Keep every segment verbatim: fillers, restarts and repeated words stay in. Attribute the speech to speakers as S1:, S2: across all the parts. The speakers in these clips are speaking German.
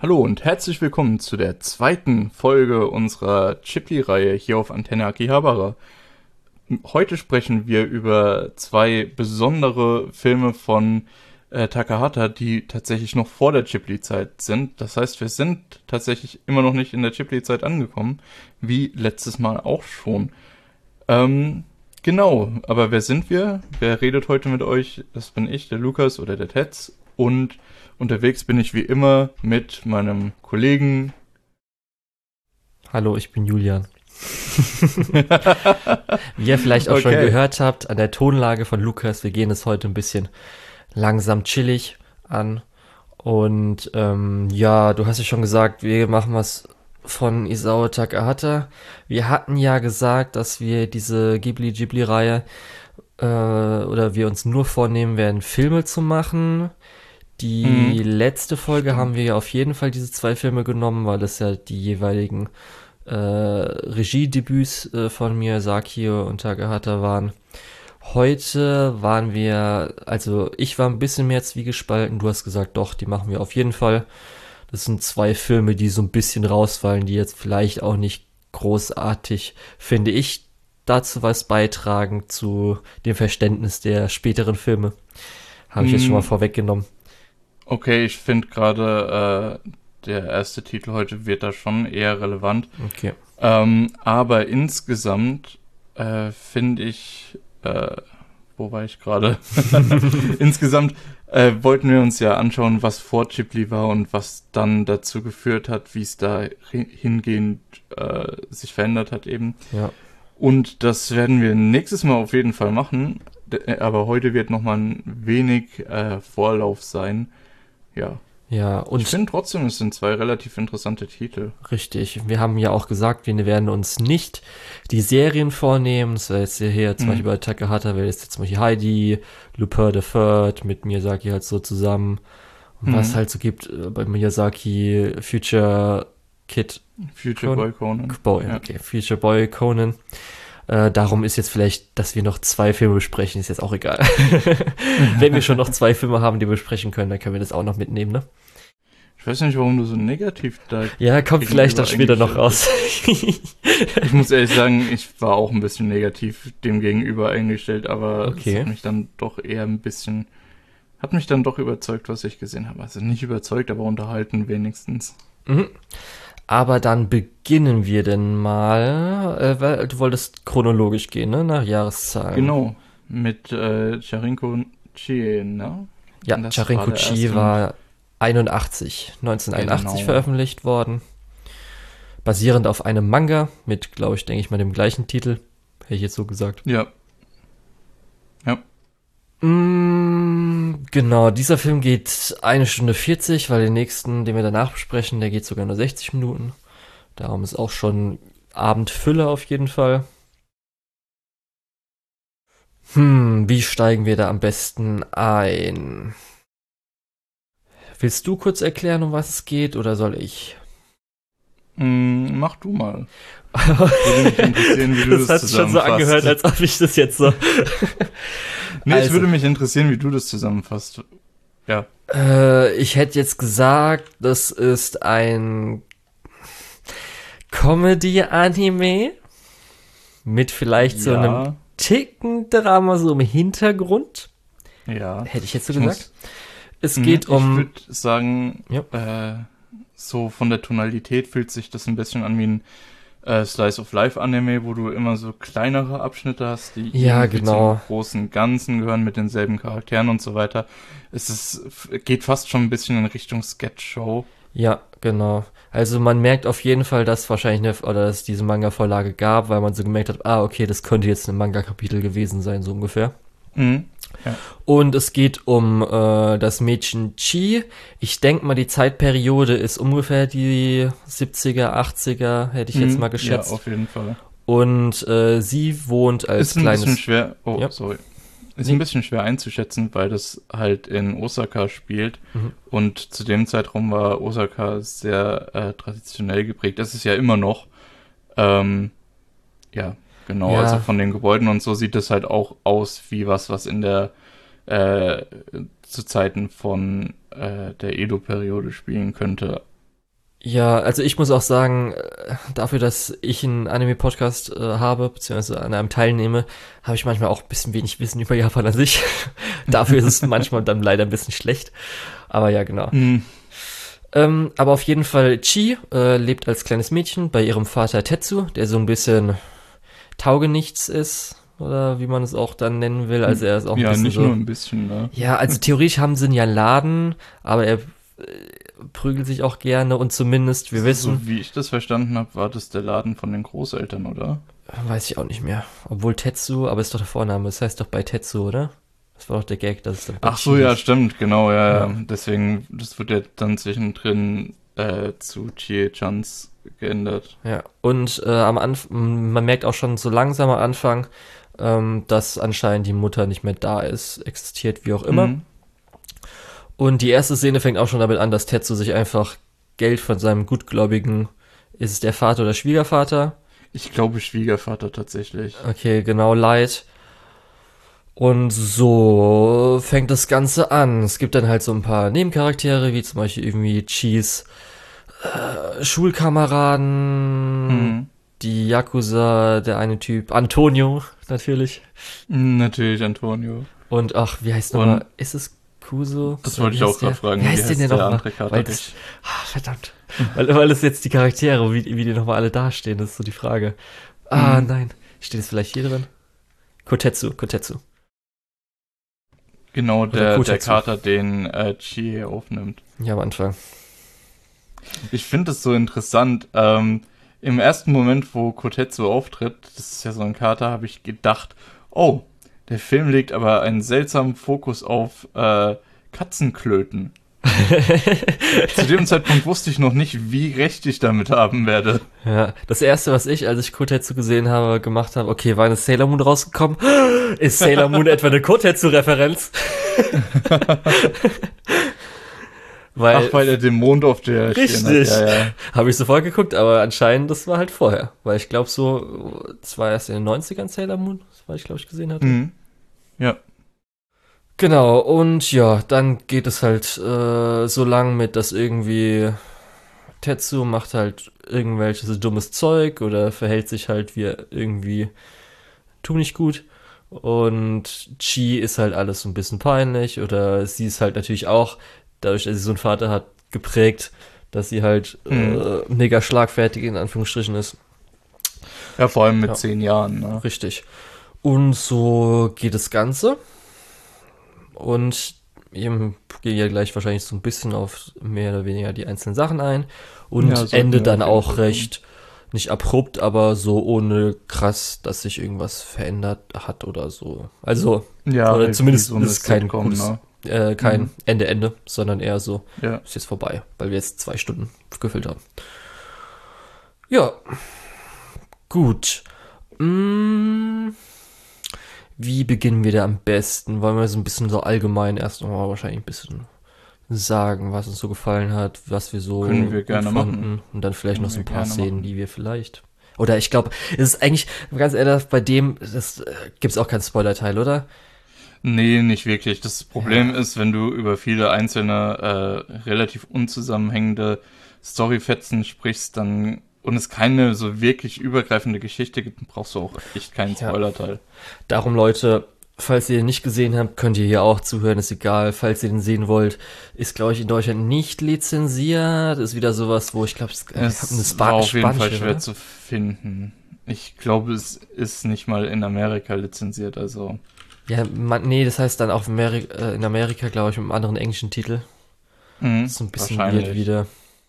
S1: Hallo und herzlich willkommen zu der zweiten Folge unserer Ghibli-Reihe hier auf Antenne Akihabara. Heute sprechen wir über zwei besondere Filme von äh, Takahata, die tatsächlich noch vor der Ghibli-Zeit sind. Das heißt, wir sind tatsächlich immer noch nicht in der Ghibli-Zeit angekommen, wie letztes Mal auch schon. Ähm, genau, aber wer sind wir? Wer redet heute mit euch? Das bin ich, der Lukas oder der Tetz. Und unterwegs bin ich wie immer mit meinem Kollegen.
S2: Hallo, ich bin Julian. Wie ihr vielleicht auch
S1: Okay.
S2: schon gehört habt, an der Tonlage von Lukas, wir gehen es heute ein bisschen langsam chillig an. Und ähm, ja, du hast ja schon gesagt, wir machen was von Isao Takahata. Wir hatten ja gesagt, dass wir diese Ghibli-Ghibli-Reihe äh, oder wir uns nur vornehmen werden, Filme zu machen. Die
S1: Mhm.
S2: letzte Folge
S1: Stimmt.
S2: haben wir ja auf jeden Fall diese zwei Filme genommen, weil das ja die jeweiligen äh, Regiedebüts äh, von Miyazaki und Takahata waren. Heute waren wir, also ich war ein bisschen mehr zwiegespalten, du hast gesagt, doch, die machen wir auf jeden Fall. Das sind zwei Filme, die so ein bisschen rausfallen, die jetzt vielleicht auch nicht großartig, finde ich, dazu was beitragen zu dem Verständnis der späteren Filme. Habe ich jetzt schon mal
S1: Mm,
S2: vorweggenommen.
S1: Okay, ich finde gerade äh, der erste Titel heute wird da schon eher relevant.
S2: Okay.
S1: Ähm, aber insgesamt äh, finde ich, äh, wo war ich gerade? Insgesamt äh, wollten wir uns ja anschauen, was vor Ghibli war und was dann dazu geführt hat, wie es da hi- hingehend äh, sich verändert hat eben.
S2: Ja.
S1: Und das werden wir nächstes Mal auf jeden Fall machen. D- Aber heute wird nochmal ein wenig äh, Vorlauf sein. Ja.
S2: Ja,
S1: Ich
S2: und
S1: finde trotzdem, es sind zwei relativ interessante Titel.
S2: richtig, wir haben ja auch gesagt, wir werden uns nicht die Serien vornehmen. Das wäre jetzt hier zum
S1: Mhm.
S2: Beispiel bei Takahata, wäre jetzt zum Beispiel Heidi, Lupin the Third mit Miyazaki halt so zusammen. Und was
S1: Mhm.
S2: halt so gibt äh, bei Miyazaki, Future Kid,
S1: Future
S2: Con-
S1: Boy Conan.
S2: Boy,
S1: Ja.
S2: okay, Future Boy Conan. Äh, darum ist jetzt vielleicht, dass wir noch zwei Filme besprechen, ist jetzt auch egal. Wenn wir schon noch zwei Filme haben, die wir besprechen können, dann können wir das auch noch mitnehmen, ne?
S1: Ich weiß nicht, warum du so negativ da
S2: Ja, kommt vielleicht dann später noch raus.
S1: Ich muss ehrlich sagen, ich war auch ein bisschen negativ dem gegenüber eingestellt, aber es
S2: Okay.
S1: hat mich dann doch eher ein bisschen, hat mich dann doch überzeugt, was ich gesehen habe. Also nicht überzeugt, aber unterhalten wenigstens.
S2: Mhm. Aber dann beginnen wir denn mal. Äh, weil du wolltest chronologisch gehen, ne? Nach Jahreszahlen.
S1: Genau, mit äh, Charinko Chie, ne?
S2: Ja,
S1: Das
S2: Charinko
S1: war der
S2: Chi
S1: erste.
S2: war einundachtzig, neunzehnhunderteinundachtzig
S1: Genau.
S2: veröffentlicht worden. Basierend auf einem Manga mit, glaube ich, denke ich mal, dem gleichen Titel. Hätte ich jetzt so gesagt.
S1: Ja,
S2: Mm, genau, dieser Film geht eine Stunde vierzig, weil den nächsten, den wir danach besprechen, der geht sogar nur sechzig Minuten. Darum ist auch schon Abendfülle auf jeden Fall. Hm, wie steigen wir da am besten ein? Willst du kurz erklären, um was es geht, oder soll ich?
S1: mm, mach du mal. Würde mich interessieren, wie du das,
S2: Das hat sich schon so
S1: zusammenfasst.
S2: angehört, als ob ich das jetzt so...
S1: Nee, es
S2: Also.
S1: würde mich interessieren, wie du das zusammenfasst. Ja.
S2: Äh, ich hätte jetzt gesagt, das ist ein Comedy-Anime mit vielleicht so einem
S1: ja,
S2: Ticken Drama so im Hintergrund.
S1: ja.
S2: Hätte ich jetzt so
S1: Ich
S2: gesagt.
S1: muss-
S2: Es
S1: Hm,
S2: geht
S1: Ich
S2: um...
S1: würde sagen,
S2: Ja.
S1: äh, so von der Tonalität fühlt sich das ein bisschen an wie ein äh, Slice of Life Anime, wo du immer so kleinere Abschnitte hast, die
S2: Ja,
S1: irgendwie
S2: genau.
S1: zum großen Ganzen gehören mit denselben Charakteren und so weiter. Es ist, f- geht fast schon ein bisschen in Richtung Sketch-Show.
S2: Ja, genau. Also man merkt auf jeden Fall, dass wahrscheinlich eine, oder dass es diese Manga-Vorlage gab, weil man so gemerkt hat, ah, okay, das könnte jetzt ein Manga-Kapitel gewesen sein, so ungefähr.
S1: Mhm.
S2: Und es geht um äh, das Mädchen Chi. Ich denke mal, die Zeitperiode ist ungefähr die siebziger, achtziger, hätte ich jetzt
S1: Mhm.
S2: mal geschätzt.
S1: Ja, auf jeden Fall.
S2: Und äh, sie wohnt als
S1: Ist ein
S2: kleines...
S1: bisschen schwer, oh,
S2: Ja.
S1: sorry. Ist
S2: Nee.
S1: ein bisschen schwer einzuschätzen, weil das halt in Osaka spielt.
S2: Mhm.
S1: Und zu dem Zeitraum war Osaka sehr äh, traditionell geprägt. Das ist ja immer noch. Ähm, ja, genau.
S2: Ja.
S1: Also von den Gebäuden und so sieht es halt auch aus wie was, was in der äh, zu Zeiten von äh, der Edo-Periode spielen könnte.
S2: Ja, also ich muss auch sagen, äh, dafür, dass ich einen Anime-Podcast äh, habe, beziehungsweise an einem teilnehme, habe ich manchmal auch ein bisschen wenig Wissen über Japan an sich. Dafür ist es manchmal dann leider ein bisschen schlecht. Aber ja, genau.
S1: Hm.
S2: Ähm, aber auf jeden Fall, Chi äh, lebt als kleines Mädchen bei ihrem Vater Tetsu, der so ein bisschen Taugenichts ist, oder wie man es auch dann nennen will. Also er ist auch ein
S1: Ja,
S2: bisschen
S1: nicht
S2: so.
S1: nur ein bisschen, ne?
S2: Ja, also theoretisch haben sie ihn ja einen Laden, aber er äh, prügelt sich auch gerne und zumindest, wir wissen,
S1: So wie ich das verstanden habe, war das der Laden von den Großeltern, oder?
S2: weiß ich auch nicht mehr. Obwohl Tetsu, aber ist doch der Vorname, das heißt doch bei Tetsu, oder? Das war doch der Gag, dass es dann bei
S1: Ach so,
S2: Chi
S1: ja,
S2: ist.
S1: stimmt, genau, ja, ja.
S2: Ja.
S1: Deswegen, das wird ja dann zwischendrin äh, zu Chie-Chans geändert.
S2: Ja, und äh, am Anfang, man merkt auch schon so langsam am Anfang, ähm, dass anscheinend die Mutter nicht mehr da ist, existiert, wie auch immer.
S1: Mhm.
S2: Und die erste Szene fängt auch schon damit an, dass Tetsu sich einfach Geld von seinem gutgläubigen, ist es der Vater oder Schwiegervater?
S1: Ich glaube Schwiegervater tatsächlich.
S2: Okay, genau, leiht. Und so fängt das Ganze an. Es gibt dann halt so ein paar Nebencharaktere, wie zum Beispiel irgendwie Chis äh, Schulkameraden,
S1: Mhm.
S2: die Yakuza, der eine Typ, Antonio natürlich.
S1: Natürlich Antonio.
S2: Und ach, wie heißt
S1: Und-
S2: nochmal? Ist es Kuso?
S1: Das
S2: Oder
S1: wollte
S2: wie
S1: ich auch
S2: heißt der?
S1: gerade fragen.
S2: Wie heißt denn der nochmal?
S1: andere Kater
S2: Weil das,
S1: nicht?
S2: ah, verdammt. weil, weil es jetzt die Charaktere, wie, wie die nochmal alle dastehen, das ist so die Frage. Ah,
S1: Mhm.
S2: nein. Steht es vielleicht hier drin? Kotetsu, Kotetsu.
S1: Genau, der, der
S2: Kotetsu.
S1: Kater, den äh, Chie aufnimmt.
S2: Ja, am Anfang.
S1: Ich finde es so interessant. Ähm, im ersten Moment, wo Kotetsu auftritt, das ist ja so ein Kater, habe ich gedacht, oh, der Film legt aber einen seltsamen Fokus auf äh, Katzenklöten. Zu dem Zeitpunkt wusste ich noch nicht, wie recht ich damit haben werde.
S2: Ja, das erste, was ich, als ich Kotetsu gesehen habe, gemacht habe, okay, war eine Sailor Moon rausgekommen? Ist Sailor Moon etwa eine Kotetsu-Referenz? weil,
S1: Ach, weil er den Mond auf der
S2: Richtig.
S1: Stirn hat. Ja, ja.
S2: habe ich sofort geguckt, aber anscheinend, das war halt vorher. Weil ich glaube so, es war erst in den neunzigern Sailor Moon, das war ich glaube ich gesehen hatte.
S1: Mhm. Ja.
S2: Genau, und ja, dann geht es halt äh, so lang mit, dass irgendwie Tetsu macht halt irgendwelches dummes Zeug oder verhält sich halt wie irgendwie tu nicht gut. Und Chi ist halt alles so ein bisschen peinlich oder sie ist halt natürlich auch, dadurch, dass sie so einen Vater hat, geprägt, dass sie halt
S1: Hm.
S2: äh, mega schlagfertig in Anführungsstrichen ist.
S1: Ja, vor allem mit
S2: Ja.
S1: zehn Jahren. Ne?
S2: Richtig. Und so geht das Ganze. Und ich gehe ja gleich wahrscheinlich so ein bisschen auf mehr oder weniger die einzelnen Sachen ein. Und
S1: Ja, sollten
S2: Ende
S1: wir
S2: dann
S1: auf jeden
S2: auch
S1: Fall tun.
S2: recht, nicht abrupt, aber so ohne krass, dass sich irgendwas verändert hat oder so. Also,
S1: Ja,
S2: oder
S1: halt
S2: zumindest
S1: wie so eine
S2: ist es kein
S1: Sitcom,
S2: gutes,
S1: ne?
S2: äh, kein
S1: Mhm.
S2: Ende, Ende, sondern eher so,
S1: Ja.
S2: ist jetzt vorbei, weil wir jetzt zwei Stunden gefüllt haben. Ja, gut. Mm, wie beginnen wir da am besten? Wollen wir so ein bisschen so allgemein erst nochmal wahrscheinlich ein bisschen sagen, was uns so gefallen hat, was wir so
S1: Können wir
S2: gut
S1: gerne
S2: fanden
S1: machen.
S2: und dann vielleicht
S1: Können
S2: noch so ein
S1: wir
S2: paar
S1: gerne
S2: Szenen,
S1: machen.
S2: die wir vielleicht oder ich glaube, es ist eigentlich ganz ehrlich bei dem, das äh, gibt's auch keinen Spoiler-Teil, oder?
S1: Nee, nicht wirklich. Das Problem
S2: Ja.
S1: ist, wenn du über viele einzelne, äh, relativ unzusammenhängende Storyfetzen sprichst, dann und es keine so wirklich übergreifende Geschichte gibt, dann brauchst du auch echt keinen
S2: Ja.
S1: Spoilerteil.
S2: Darum, Leute, falls ihr den nicht gesehen habt, könnt ihr hier auch zuhören, ist egal. Falls ihr den sehen wollt, ist, glaube ich, in Deutschland nicht lizenziert. Ist wieder sowas, wo ich glaube, es
S1: Es
S2: eine
S1: war
S2: Spa
S1: auf jeden Fall
S2: Spanische,
S1: schwer
S2: oder?
S1: zu finden. Ich glaube, es ist nicht mal in Amerika lizenziert, also.
S2: Ja, man, nee, das heißt dann auch Ameri äh, in Amerika, glaube ich, mit einem anderen englischen Titel.
S1: Mhm,
S2: Das ist so ein bisschen
S1: wahrscheinlich.
S2: weird wieder.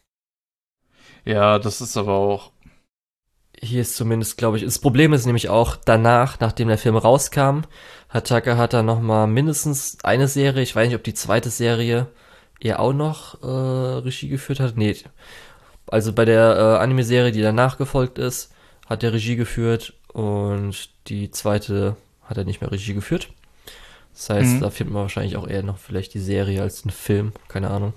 S1: Ja, das ist aber auch.
S2: Hier ist zumindest, glaube ich, das Problem ist nämlich auch danach, nachdem der Film rauskam, hat Takahata noch mal mindestens eine Serie, ich weiß nicht, ob die zweite Serie er auch noch äh, Regie geführt hat. Nee, also bei der äh, Anime-Serie, die danach gefolgt ist, hat er Regie geführt und die zweite hat er nicht mehr Regie geführt. Das heißt,
S1: Mhm.
S2: da findet man wahrscheinlich auch eher noch vielleicht die Serie als einen Film, keine Ahnung.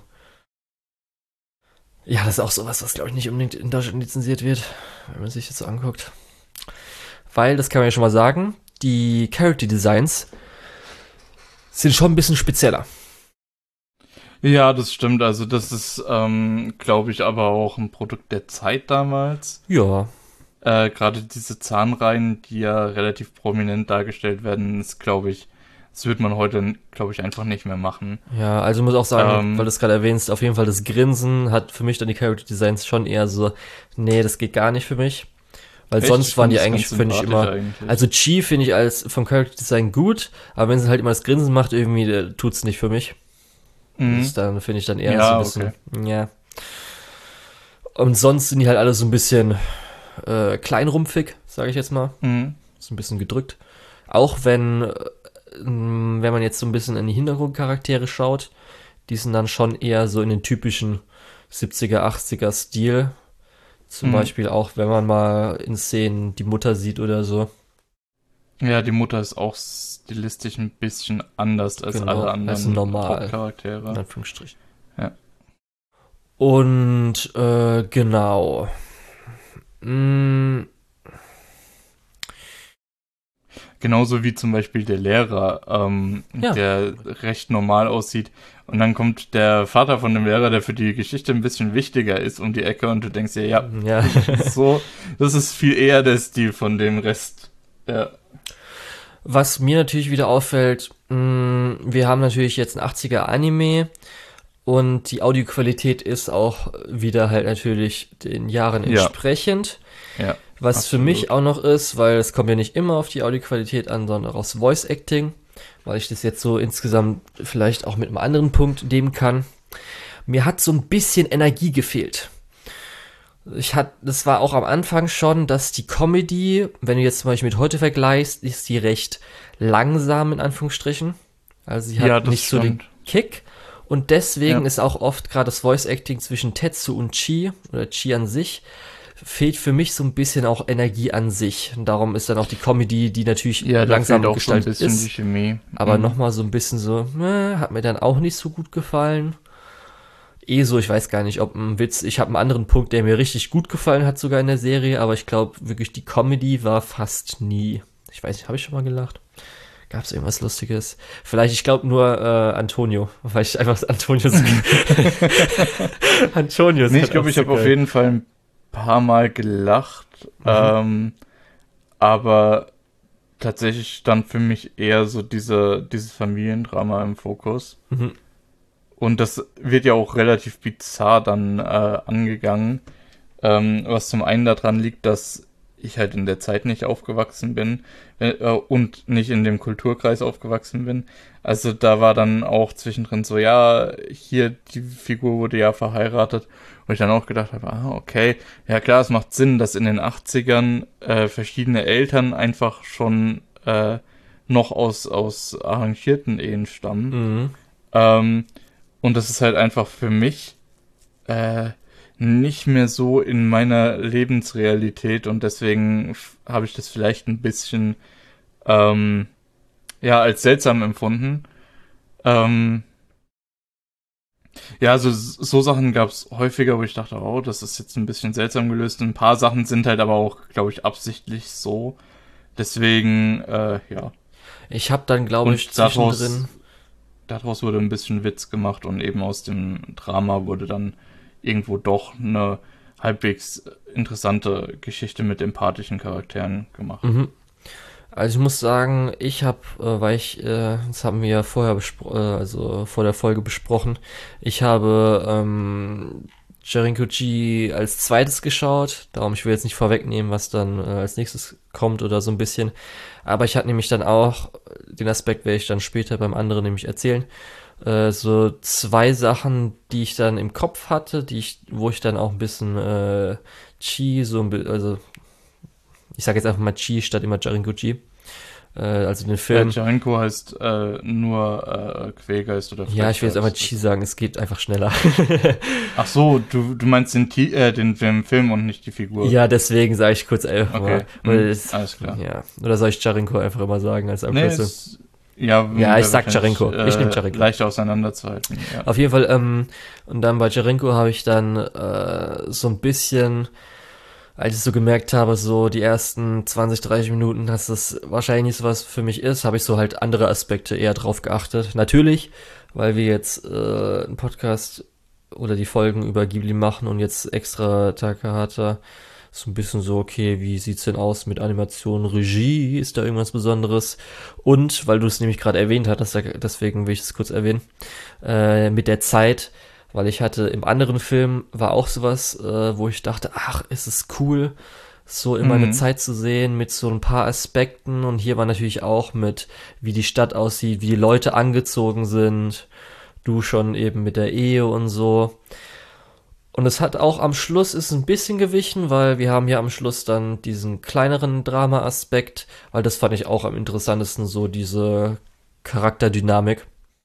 S2: Ja, das ist auch sowas, was glaube ich nicht unbedingt in Deutschland lizenziert wird, wenn man sich das so anguckt. Weil, das kann man ja schon mal sagen, die Character Designs sind schon ein bisschen spezieller.
S1: Ja, das stimmt. Also das ist, ähm, glaube ich, aber auch ein Produkt der Zeit damals.
S2: Ja.
S1: Äh, gerade diese Zahnreihen, die ja relativ prominent dargestellt werden, ist, glaube ich, das wird man heute, glaube ich, einfach nicht mehr machen.
S2: Ja, also muss auch sagen,
S1: Ähm,
S2: weil du es gerade erwähnst, auf jeden Fall das Grinsen hat für mich dann die Character Designs schon eher so, nee, das geht gar nicht für mich. Weil
S1: echt?
S2: sonst
S1: Ich
S2: waren
S1: find
S2: die
S1: das
S2: eigentlich,
S1: ganz
S2: finde ich,
S1: sympathisch
S2: immer,
S1: eigentlich.
S2: also Chi finde ich als vom Character Design gut, aber wenn sie halt immer das Grinsen macht, irgendwie äh, tut's nicht für mich. Das
S1: Mhm.
S2: ist dann, finde ich dann eher
S1: Ja,
S2: so ein bisschen, ja. Und sonst sind die halt alle so ein bisschen äh, kleinrumpfig, sage ich jetzt mal.
S1: Mhm.
S2: So ein bisschen gedrückt. Auch wenn, äh, wenn man jetzt so ein bisschen in die Hintergrundcharaktere schaut, die sind dann schon eher so in den typischen siebziger, achtziger Stil. Zum
S1: Mhm.
S2: Beispiel auch, wenn man mal in Szenen die Mutter sieht oder so.
S1: Ja, die Mutter ist auch stilistisch ein bisschen anders als
S2: Genau,
S1: alle
S2: als
S1: anderen
S2: normal.
S1: Hauptcharaktere.
S2: In Anführungsstrichen.
S1: Ja.
S2: Und, äh, genau. Mm,
S1: Genauso wie zum Beispiel der Lehrer, ähm,
S2: Ja.
S1: der recht normal aussieht. Und dann kommt der Vater von dem Lehrer, der für die Geschichte ein bisschen wichtiger ist, um die Ecke und du denkst dir, ja,
S2: ja.
S1: so, das ist viel eher der Stil von dem Rest. Ja.
S2: Was mir natürlich wieder auffällt, mh, wir haben natürlich jetzt ein achtziger Anime und die Audioqualität ist auch wieder halt natürlich den Jahren
S1: Ja.
S2: entsprechend.
S1: Ja.
S2: Was
S1: absolut.
S2: für mich auch noch ist, weil es kommt ja nicht immer auf die Audioqualität an, sondern auch aufs Voice Acting, weil ich das jetzt so insgesamt vielleicht auch mit einem anderen Punkt nehmen kann. Mir hat so ein bisschen Energie gefehlt. Ich hatte, das war auch am Anfang schon, dass die Comedy, wenn du jetzt zum Beispiel mit heute vergleichst, ist die recht langsam in Anführungsstrichen. Also sie hat
S1: Ja, das
S2: nicht so den
S1: stimmt.
S2: Kick. Und deswegen
S1: Ja.
S2: ist auch oft gerade das Voice Acting zwischen Tetsu und Chi oder Chi an sich fehlt für mich so ein bisschen auch Energie an sich. Und darum ist dann auch die Comedy, die natürlich
S1: Ja, da
S2: langsam
S1: fehlt auch so ein
S2: gestaltet
S1: bisschen
S2: ist,
S1: die Chemie.
S2: aber
S1: Mhm.
S2: nochmal so ein bisschen so, äh, hat mir dann auch nicht so gut gefallen. Eh so, ich weiß gar nicht, ob ein Witz, ich habe einen anderen Punkt, der mir richtig gut gefallen hat, sogar in der Serie, aber ich glaube wirklich, die Comedy war fast nie. Ich weiß nicht, habe ich schon mal gelacht? Gab es irgendwas Lustiges? Vielleicht, ich glaube nur äh, Antonio, weil ich einfach Antonio so Antonio ist
S1: Nee,
S2: halt
S1: ich glaube,
S2: auch
S1: ich
S2: so
S1: habe auf
S2: geil.
S1: jeden Fall ein paar Mal gelacht,
S2: Mhm.
S1: ähm, aber tatsächlich stand für mich eher so diese, dieses Familiendrama im Fokus.
S2: Mhm.
S1: Und das wird ja auch relativ bizarr dann äh, angegangen, ähm, was zum einen daran liegt, dass ich halt in der Zeit nicht aufgewachsen bin äh, und nicht in dem Kulturkreis aufgewachsen bin. Also da war dann auch zwischendrin so, ja, hier die Figur wurde ja verheiratet. Und ich dann auch gedacht habe, ah, okay, ja klar, es macht Sinn, dass in den achtzigern äh, verschiedene Eltern einfach schon äh, noch aus, aus arrangierten Ehen stammen.
S2: Mhm.
S1: Ähm, und das ist halt einfach für mich äh, nicht mehr so in meiner Lebensrealität und deswegen f- habe ich das vielleicht ein bisschen ähm, ja als seltsam empfunden. Ähm, ja, also s- so Sachen gab es häufiger, wo ich dachte, oh, das ist jetzt ein bisschen seltsam gelöst. Ein paar Sachen sind halt aber auch, glaube ich, absichtlich so. Deswegen, äh, ja.
S2: Ich habe dann, glaube
S1: Und
S2: ich,
S1: daraus-
S2: zwischendrin
S1: Daraus wurde ein bisschen Witz gemacht und eben aus dem Drama wurde dann irgendwo doch eine halbwegs interessante Geschichte mit empathischen Charakteren gemacht.
S2: Mhm. Also ich muss sagen, ich habe, äh, weil ich, äh, das haben wir ja vorher bespro- äh, also vor der Folge besprochen, ich habe ähm, Jarinkoji als zweites geschaut, darum ich will jetzt nicht vorwegnehmen, was dann äh, als nächstes kommt oder so ein bisschen, aber ich hatte nämlich dann auch, den Aspekt werde ich dann später beim anderen nämlich erzählen, äh, so zwei Sachen, die ich dann im Kopf hatte, die ich, wo ich dann auch ein bisschen äh, Chi, so ein bisschen, also ich sage jetzt einfach mal Chi statt immer Jarinkoji. Äh, also den
S1: Äh,
S2: Film.
S1: Jarenko heißt äh, nur äh, Quälgeist oder
S2: Ja, ich will jetzt einfach
S1: Fleischgeist.
S2: Chi sagen, es geht einfach schneller.
S1: Ach so, du, du meinst den, Ti- äh, den, den Film und nicht die Figur.
S2: Ja, deswegen sage ich kurz einfach
S1: Okay,
S2: mal. Weil
S1: hm,
S2: es,
S1: alles klar.
S2: Ja. Oder soll ich Jarinko einfach immer sagen als
S1: Nee,
S2: Abkürzung?
S1: es, ja,
S2: Ja,
S1: wäre
S2: ich sag
S1: wahrscheinlich,
S2: Jarenko. Ich nehm Jarenko.
S1: Leicht auseinanderzuhalten. Ja.
S2: Auf jeden Fall, ähm, und dann bei Jarenko habe ich dann äh, so ein bisschen, als ich so gemerkt habe, so die ersten zwanzig, dreißig Minuten, dass das wahrscheinlich nicht so was für mich ist, habe ich so halt andere Aspekte eher drauf geachtet. Natürlich, weil wir jetzt äh, einen Podcast oder die Folgen über Ghibli machen und jetzt extra Takahata, so ein bisschen so, okay, wie sieht's denn aus mit Animation, Regie, ist da irgendwas Besonderes? Und, weil du es nämlich gerade erwähnt hattest, deswegen will ich es kurz erwähnen, äh, mit der Zeit, weil ich hatte im anderen Film, war auch sowas, äh, wo ich dachte, ach, ist es cool, so immer eine
S1: Mhm.
S2: Zeit zu sehen mit so ein paar Aspekten, und hier war natürlich auch mit, wie die Stadt aussieht, wie die Leute angezogen sind, du schon eben mit der Ehe und so. Und es hat auch am Schluss ist ein bisschen gewichen, weil wir haben hier am Schluss dann diesen kleineren Drama-Aspekt, weil das fand ich auch am interessantesten, so diese Charakterdynamik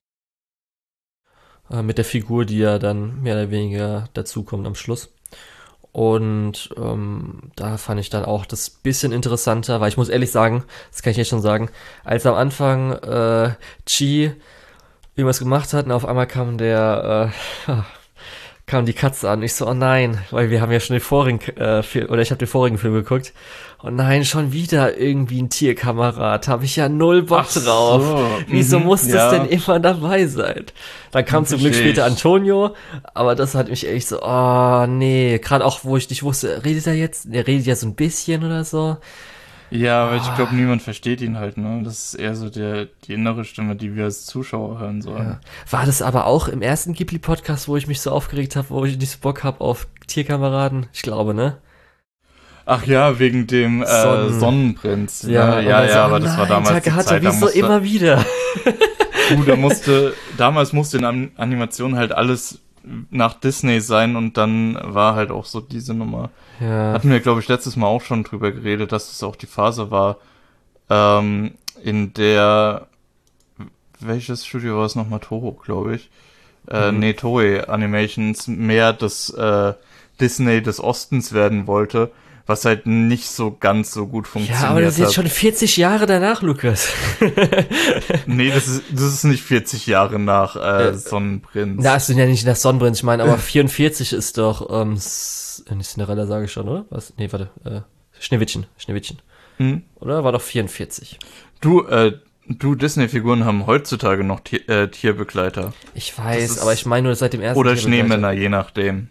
S2: äh, mit der Figur, die ja dann mehr oder weniger dazukommt am Schluss. Und ähm, da fand ich dann auch das bisschen interessanter, weil ich muss ehrlich sagen, das kann ich jetzt schon sagen, als am Anfang äh, Chi irgendwas gemacht hat und auf einmal kam der äh, kam die Katze an. Ich so, oh nein, weil wir haben ja schon den vorigen äh, Film, oder ich habe den vorigen Film geguckt. Oh nein, schon wieder irgendwie ein Tierkamerad. Habe ich ja null Bock
S1: Ach
S2: drauf.
S1: so,
S2: Wieso
S1: mhm,
S2: muss das
S1: ja.
S2: denn immer dabei sein? Dann kam zum Glück
S1: Versteh ich.
S2: später Antonio, aber das hat mich echt so, oh nee, gerade auch, wo ich nicht wusste, redet er jetzt? Er redet ja so ein bisschen oder so.
S1: Ja, aber ich
S2: Ah.
S1: glaube, niemand versteht ihn halt, ne? Das ist eher so der, die innere Stimme, die wir als Zuschauer hören sollen.
S2: Ja. War das aber auch im ersten Ghibli-Podcast, wo ich mich so aufgeregt habe, wo ich nicht so Bock habe auf Tierkameraden? Ich glaube, ne?
S1: Ach ja, wegen dem äh,
S2: Sonnen-
S1: Sonnenprinz.
S2: Ja,
S1: ne? ja,
S2: und dann
S1: ja,
S2: so,
S1: aber
S2: oh
S1: das war
S2: nein,
S1: damals die
S2: Takahata,
S1: Zeit, da
S2: wieso
S1: musste,
S2: immer wieder?
S1: du, da musste, damals musste in An- Animation halt alles nach Disney sein und dann war halt auch so diese Nummer.
S2: Ja,
S1: Hatten wir, glaube ich, letztes Mal auch schon drüber geredet, dass es auch die Phase war, ähm, in der, welches Studio war es nochmal? Toho, glaube ich. Äh,
S2: Mhm.
S1: nee, Toei Animations mehr das äh, Disney des Ostens werden wollte, was halt nicht so ganz so gut funktioniert
S2: ja, aber das ist jetzt
S1: hat.
S2: schon vierzig Jahre danach, Lukas.
S1: Nee, das ist, das ist nicht vierzig Jahre nach äh,
S2: Äh,
S1: Sonnenprinz.
S2: Na, es sind ja nicht nach Sonnenbrand, ich meine, aber vierundvierzig ist doch, ähm, S- äh, nicht Cinderella, sage ich schon, oder? Was? Nee, warte, äh, Schneewittchen, Schneewittchen.
S1: Hm?
S2: Oder? War doch vierundvierzig.
S1: Du, äh, du, Disney-Figuren haben heutzutage noch Tier, äh, Tierbegleiter.
S2: Ich weiß,
S1: Das ist-
S2: aber ich meine nur seit dem ersten
S1: Oder
S2: Tierbegleiter.
S1: Schneemänner, je nachdem.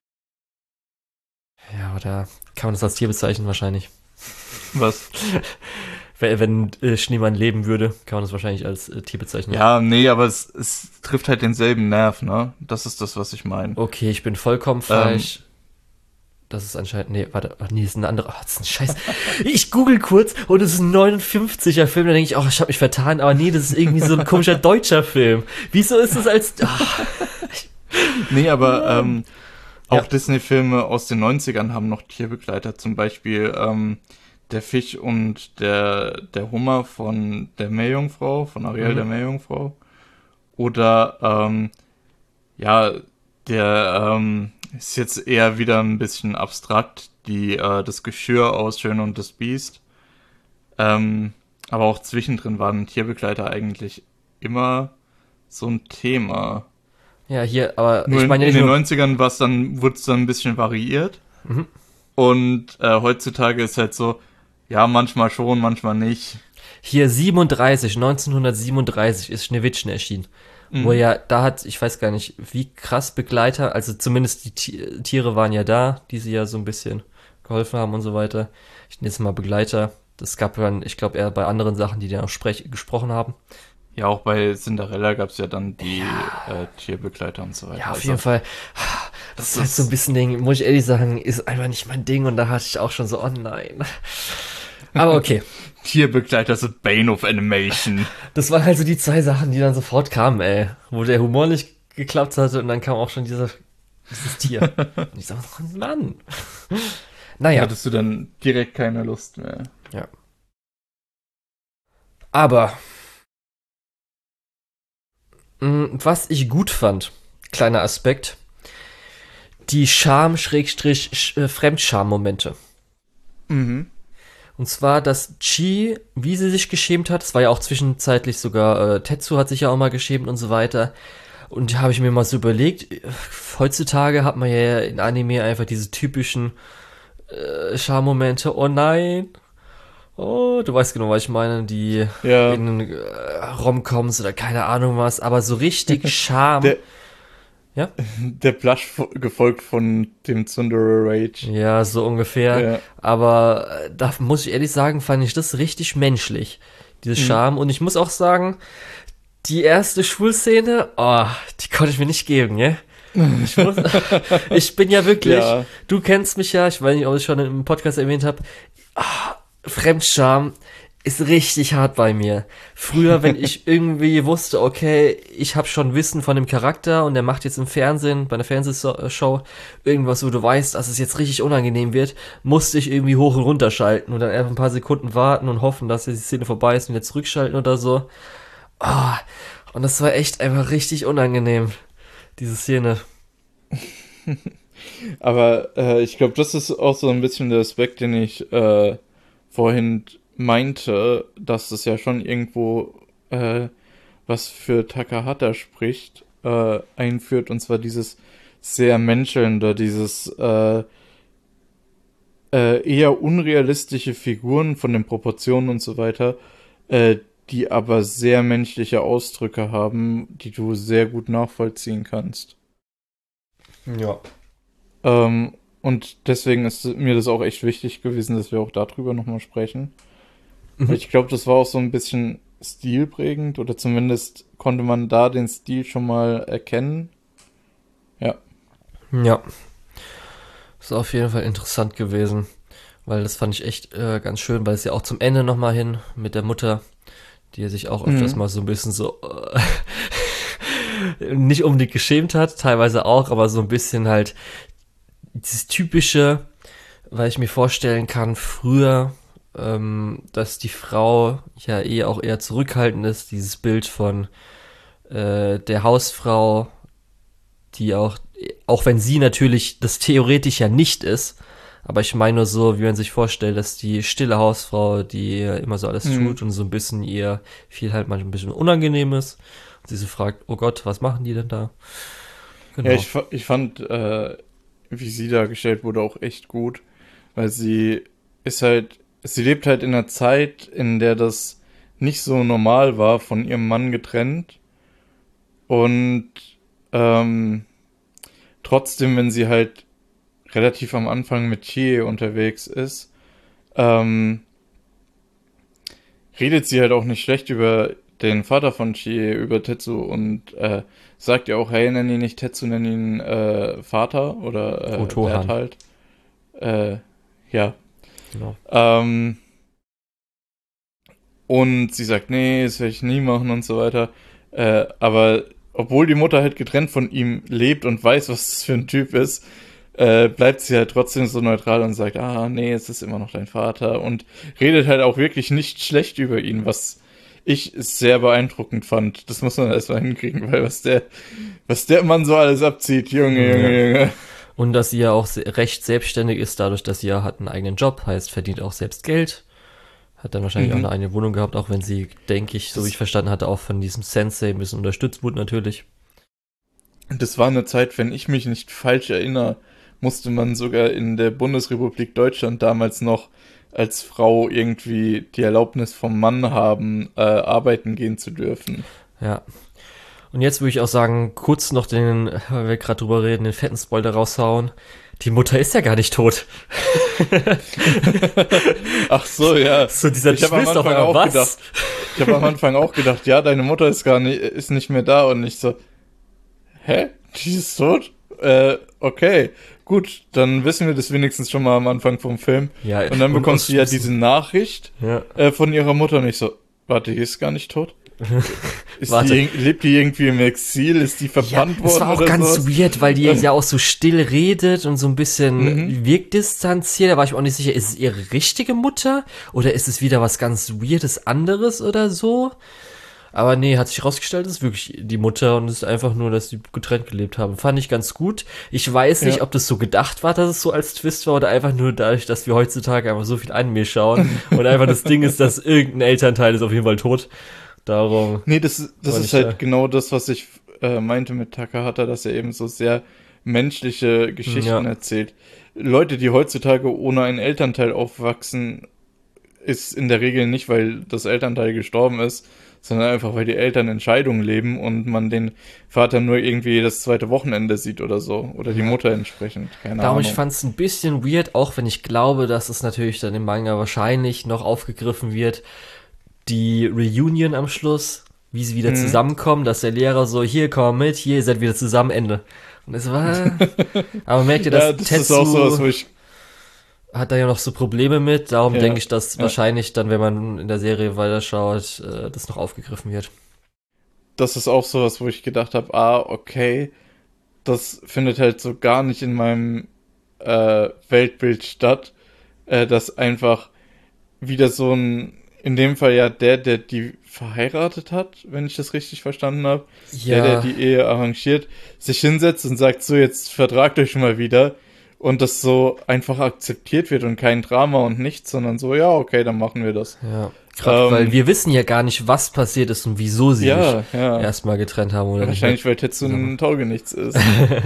S2: Ja, oder kann man das als Tier bezeichnen wahrscheinlich.
S1: Was?
S2: Wenn, wenn äh, Schneemann leben würde, kann man das wahrscheinlich als äh, Tier bezeichnen.
S1: Ja, nee, aber es, es trifft halt denselben Nerv, ne? Das ist das, was ich meine.
S2: Okay, ich bin vollkommen falsch. Das ist anscheinend, nee, warte, ach nee, das ist ein anderer, oh, das ist ein Scheiß. Ich google kurz und es ist ein neunundfünfziger Film, da denke ich, oh, ich habe mich vertan, aber nee, das ist irgendwie so ein komischer deutscher Film. Wieso ist das als, oh,
S1: Nee, aber ähm, auch
S2: Ja.
S1: Disney-Filme aus den neunzigern haben noch Tierbegleiter. Zum Beispiel ähm, der Fisch und der, der Hummer von der Meerjungfrau, von Ariel
S2: Mhm.
S1: der Meerjungfrau. Oder ähm, ja, der ähm, ist jetzt eher wieder ein bisschen abstrakt, die äh, das Geschirr aus Schön und das Biest. Ähm, aber auch zwischendrin waren Tierbegleiter eigentlich immer so ein Thema.
S2: ja, hier, aber
S1: Nur
S2: ich
S1: in,
S2: meine ja
S1: in
S2: nicht
S1: den
S2: nur,
S1: neunzigern war's dann, wurde es dann ein bisschen variiert.
S2: Mhm.
S1: Und äh, heutzutage ist halt so, ja, manchmal schon, manchmal nicht.
S2: hier siebenunddreißig, neunzehnhundertsiebenunddreißig ist Schneewittchen erschienen.
S1: Mhm.
S2: Wo ja, da hat, ich weiß gar nicht, wie krass Begleiter, also zumindest die Ti- Tiere waren ja da, die sie ja so ein bisschen geholfen haben und so weiter. Ich nenne jetzt mal Begleiter. Das gab dann, ich glaube, eher bei anderen Sachen, die dann auch sprech gesprochen haben.
S1: Ja, auch bei Cinderella gab's ja dann die Äh, Tierbegleiter und so weiter.
S2: Ja, auf
S1: Also,
S2: jeden Fall. Das
S1: das
S2: ist halt
S1: ist-
S2: so ein bisschen Ding, muss ich ehrlich sagen, ist einfach nicht mein Ding, und da hatte ich auch schon so, oh nein. Aber okay.
S1: Tierbegleiter sind Bane of Animation.
S2: Das waren halt so die zwei Sachen, die dann sofort kamen, ey. Wo der Humor nicht geklappt hatte und dann kam auch schon dieser, dieses Tier. Und ich sag, oh Mann. Naja,
S1: Hattest du dann direkt keine Lust mehr.
S2: ja. Aber, mh, was ich gut fand, kleiner Aspekt, die Scham-Fremdscham-Momente.
S1: Mhm.
S2: Und zwar, dass Chi, wie sie sich geschämt hat, es war ja auch zwischenzeitlich sogar, äh, Tetsu hat sich ja auch mal geschämt und so weiter. Und da habe ich mir mal so überlegt, äh, heutzutage hat man ja in Anime einfach diese typischen äh, Schammomente, oh nein, Oh, du weißt genau, was ich meine, die
S1: Ja.
S2: in äh, Romcoms oder keine Ahnung was, aber so richtig Charme.
S1: Der,
S2: ja?
S1: der Blush gefolgt von dem Tsundere Rage.
S2: Ja, so ungefähr.
S1: Ja.
S2: Aber äh, da muss ich ehrlich sagen, fand ich das richtig menschlich, dieses Charme. Mhm. Und ich muss auch sagen, die erste Schwulszene, oh, die konnte ich mir nicht geben, ne? Ich, muss, ich bin ja wirklich, ja. Du kennst mich ja, ich weiß nicht, ob ich schon im Podcast erwähnt habe, ah, Fremdscham ist richtig hart bei mir. Früher, wenn ich irgendwie wusste, okay, ich habe schon Wissen von dem Charakter und der macht jetzt im Fernsehen, bei einer Fernsehshow, irgendwas, wo du weißt, dass es jetzt richtig unangenehm wird, musste ich irgendwie hoch und runter schalten und dann einfach ein paar Sekunden warten und hoffen, dass die Szene vorbei ist und wieder zurückschalten oder so. Oh, und das war echt einfach richtig unangenehm, diese Szene.
S1: Aber äh, ich glaube, das ist auch so ein bisschen der Aspekt, den ich äh, vorhin meinte, dass es ja schon irgendwo äh, was für Takahata spricht, äh, einführt, und zwar dieses sehr menschelnde, dieses äh, äh, eher unrealistische Figuren von den Proportionen und so weiter, äh, die aber sehr menschliche Ausdrücke haben, die du sehr gut nachvollziehen kannst.
S2: Ja.
S1: Ähm, und deswegen ist mir das auch echt wichtig gewesen, dass wir auch darüber nochmal sprechen. Mhm. Ich glaube, das war auch so ein bisschen stilprägend, oder zumindest konnte man da den Stil schon mal erkennen. Ja.
S2: Ja. Ist auf jeden Fall interessant gewesen, weil das fand ich echt äh, ganz schön, weil es ja auch zum Ende nochmal hin mit der Mutter, die sich auch öfters mhm. mal so ein bisschen so äh, nicht unbedingt geschämt hat, teilweise auch, aber so ein bisschen halt dieses typische, weil ich mir vorstellen kann, früher, ähm, dass die Frau ja eh auch eher zurückhaltend ist, dieses Bild von äh, der Hausfrau, die auch, auch wenn sie natürlich das theoretisch ja nicht ist, aber ich meine nur so, wie man sich vorstellt, dass die stille Hausfrau, die immer so alles mhm. tut und so ein bisschen ihr viel halt manchmal ein bisschen unangenehm ist, und sie so fragt, oh Gott, was machen die denn da?
S1: Genau. Ja, ich, ich fand, äh, wie sie dargestellt wurde, auch echt gut, weil sie ist halt, sie lebt halt in einer Zeit, in der das nicht so normal war, von ihrem Mann getrennt, und ähm, trotzdem, wenn sie halt relativ am Anfang mit Chie unterwegs ist, ähm, redet sie halt auch nicht schlecht über den Vater von Chie, über Tetsu, und äh, sagt ja auch, hey, nenn ihn nicht Tetsu, nenn ihn äh, Vater oder äh, Dad halt. Äh, ja.
S2: Genau.
S1: Ähm, und sie sagt, nee, das werde ich nie machen und so weiter. Äh, aber obwohl die Mutter halt getrennt von ihm lebt und weiß, was das für ein Typ ist, äh, bleibt sie halt trotzdem so neutral und sagt, ah, nee, es ist immer noch dein Vater, und redet halt auch wirklich nicht schlecht über ihn, was ich sehr beeindruckend fand. Das muss man erstmal hinkriegen, weil was der, was der Mann so alles abzieht, Junge, Junge, ja. Junge.
S2: Und dass sie ja auch recht selbstständig ist, dadurch, dass sie ja hat einen eigenen Job, heißt, verdient auch selbst Geld. Hat dann wahrscheinlich mhm. auch eine eigene Wohnung gehabt, auch wenn sie, denke ich, so wie ich verstanden hatte, auch von diesem Sensei ein bisschen unterstützt wurde natürlich.
S1: Das war eine Zeit, wenn ich mich nicht falsch erinnere, musste man sogar in der Bundesrepublik Deutschland damals noch als Frau irgendwie die Erlaubnis vom Mann haben, äh, arbeiten gehen zu dürfen.
S2: Ja. Und jetzt würde ich auch sagen, kurz noch den, weil wir gerade drüber reden, den fetten Spoiler raushauen. Die Mutter ist ja gar nicht tot.
S1: Ach so, ja.
S2: So dieser
S1: ich habe am Anfang auch was? gedacht. Ich habe am Anfang auch gedacht, ja, deine Mutter ist gar nicht, ist nicht mehr da, und ich so, hä? Die ist tot? Äh, okay. Gut, dann wissen wir das wenigstens schon mal am Anfang vom Film.
S2: Ja,
S1: und dann bekommst du ja diese Nachricht
S2: ja.
S1: äh, von ihrer Mutter, und ich so, warte, die ist gar nicht tot? Ist die, lebt die irgendwie im Exil? Ist die verbannt
S2: ja,
S1: worden?
S2: Das war auch
S1: oder
S2: ganz
S1: so?
S2: weird, weil die ja auch so still redet und so ein bisschen mhm. wirkdistanziert. Da war ich mir auch nicht sicher, ist es ihre richtige Mutter oder ist es wieder was ganz Weirdes anderes oder so? Aber nee, hat sich rausgestellt, es ist wirklich die Mutter, und es ist einfach nur, dass die getrennt gelebt haben. Fand ich ganz gut. Ich weiß nicht, ja. ob das so gedacht war, dass es so als Twist war, oder einfach nur dadurch, dass wir heutzutage einfach so viel Anime schauen und einfach das Ding ist, dass irgendein Elternteil ist auf jeden Fall tot. Darum.
S1: Nee, das, das ist halt da. genau das, was ich äh, meinte mit Takahata, dass er eben so sehr menschliche Geschichten ja. erzählt. Leute, die heutzutage ohne einen Elternteil aufwachsen, ist in der Regel nicht, weil das Elternteil gestorben ist, sondern einfach, weil die Eltern in Scheidung leben und man den Vater nur irgendwie das zweite Wochenende sieht oder so. Oder die Mutter entsprechend, keine
S2: Darum,
S1: Ahnung.
S2: ich fand es ein bisschen weird, auch wenn ich glaube, dass es natürlich dann im Manga wahrscheinlich noch aufgegriffen wird, die Reunion am Schluss, wie sie wieder
S1: Mhm.
S2: zusammenkommen, dass der Lehrer so, hier, komm mit, hier, ihr seid wieder zusammen, Ende. Und es war, aber man merkt ja, dass
S1: Ja, das
S2: Tetsu
S1: ist auch sowas, wo ich,
S2: hat da ja noch so Probleme mit, darum
S1: Ja,
S2: denke ich, dass
S1: ja.
S2: wahrscheinlich dann, wenn man in der Serie weiterschaut, äh, das noch aufgegriffen wird.
S1: das ist auch sowas, wo ich gedacht habe, ah, okay, das findet halt so gar nicht in meinem äh, Weltbild statt, äh, dass einfach wieder so ein, in dem Fall ja der, der die verheiratet hat, wenn ich das richtig verstanden habe, der, der die Ehe arrangiert, sich hinsetzt und sagt, so, jetzt vertragt euch schon mal wieder und das so einfach akzeptiert wird und kein Drama und nichts, sondern so, ja, okay, dann machen wir das.
S2: Ja, gerade
S1: Ähm,
S2: weil wir wissen ja gar nicht, was passiert ist und wieso sie
S1: Ja,
S2: sich
S1: ja.
S2: erstmal getrennt haben oder nicht.
S1: Wahrscheinlich, weil Tetsu ein Taugenichts ist.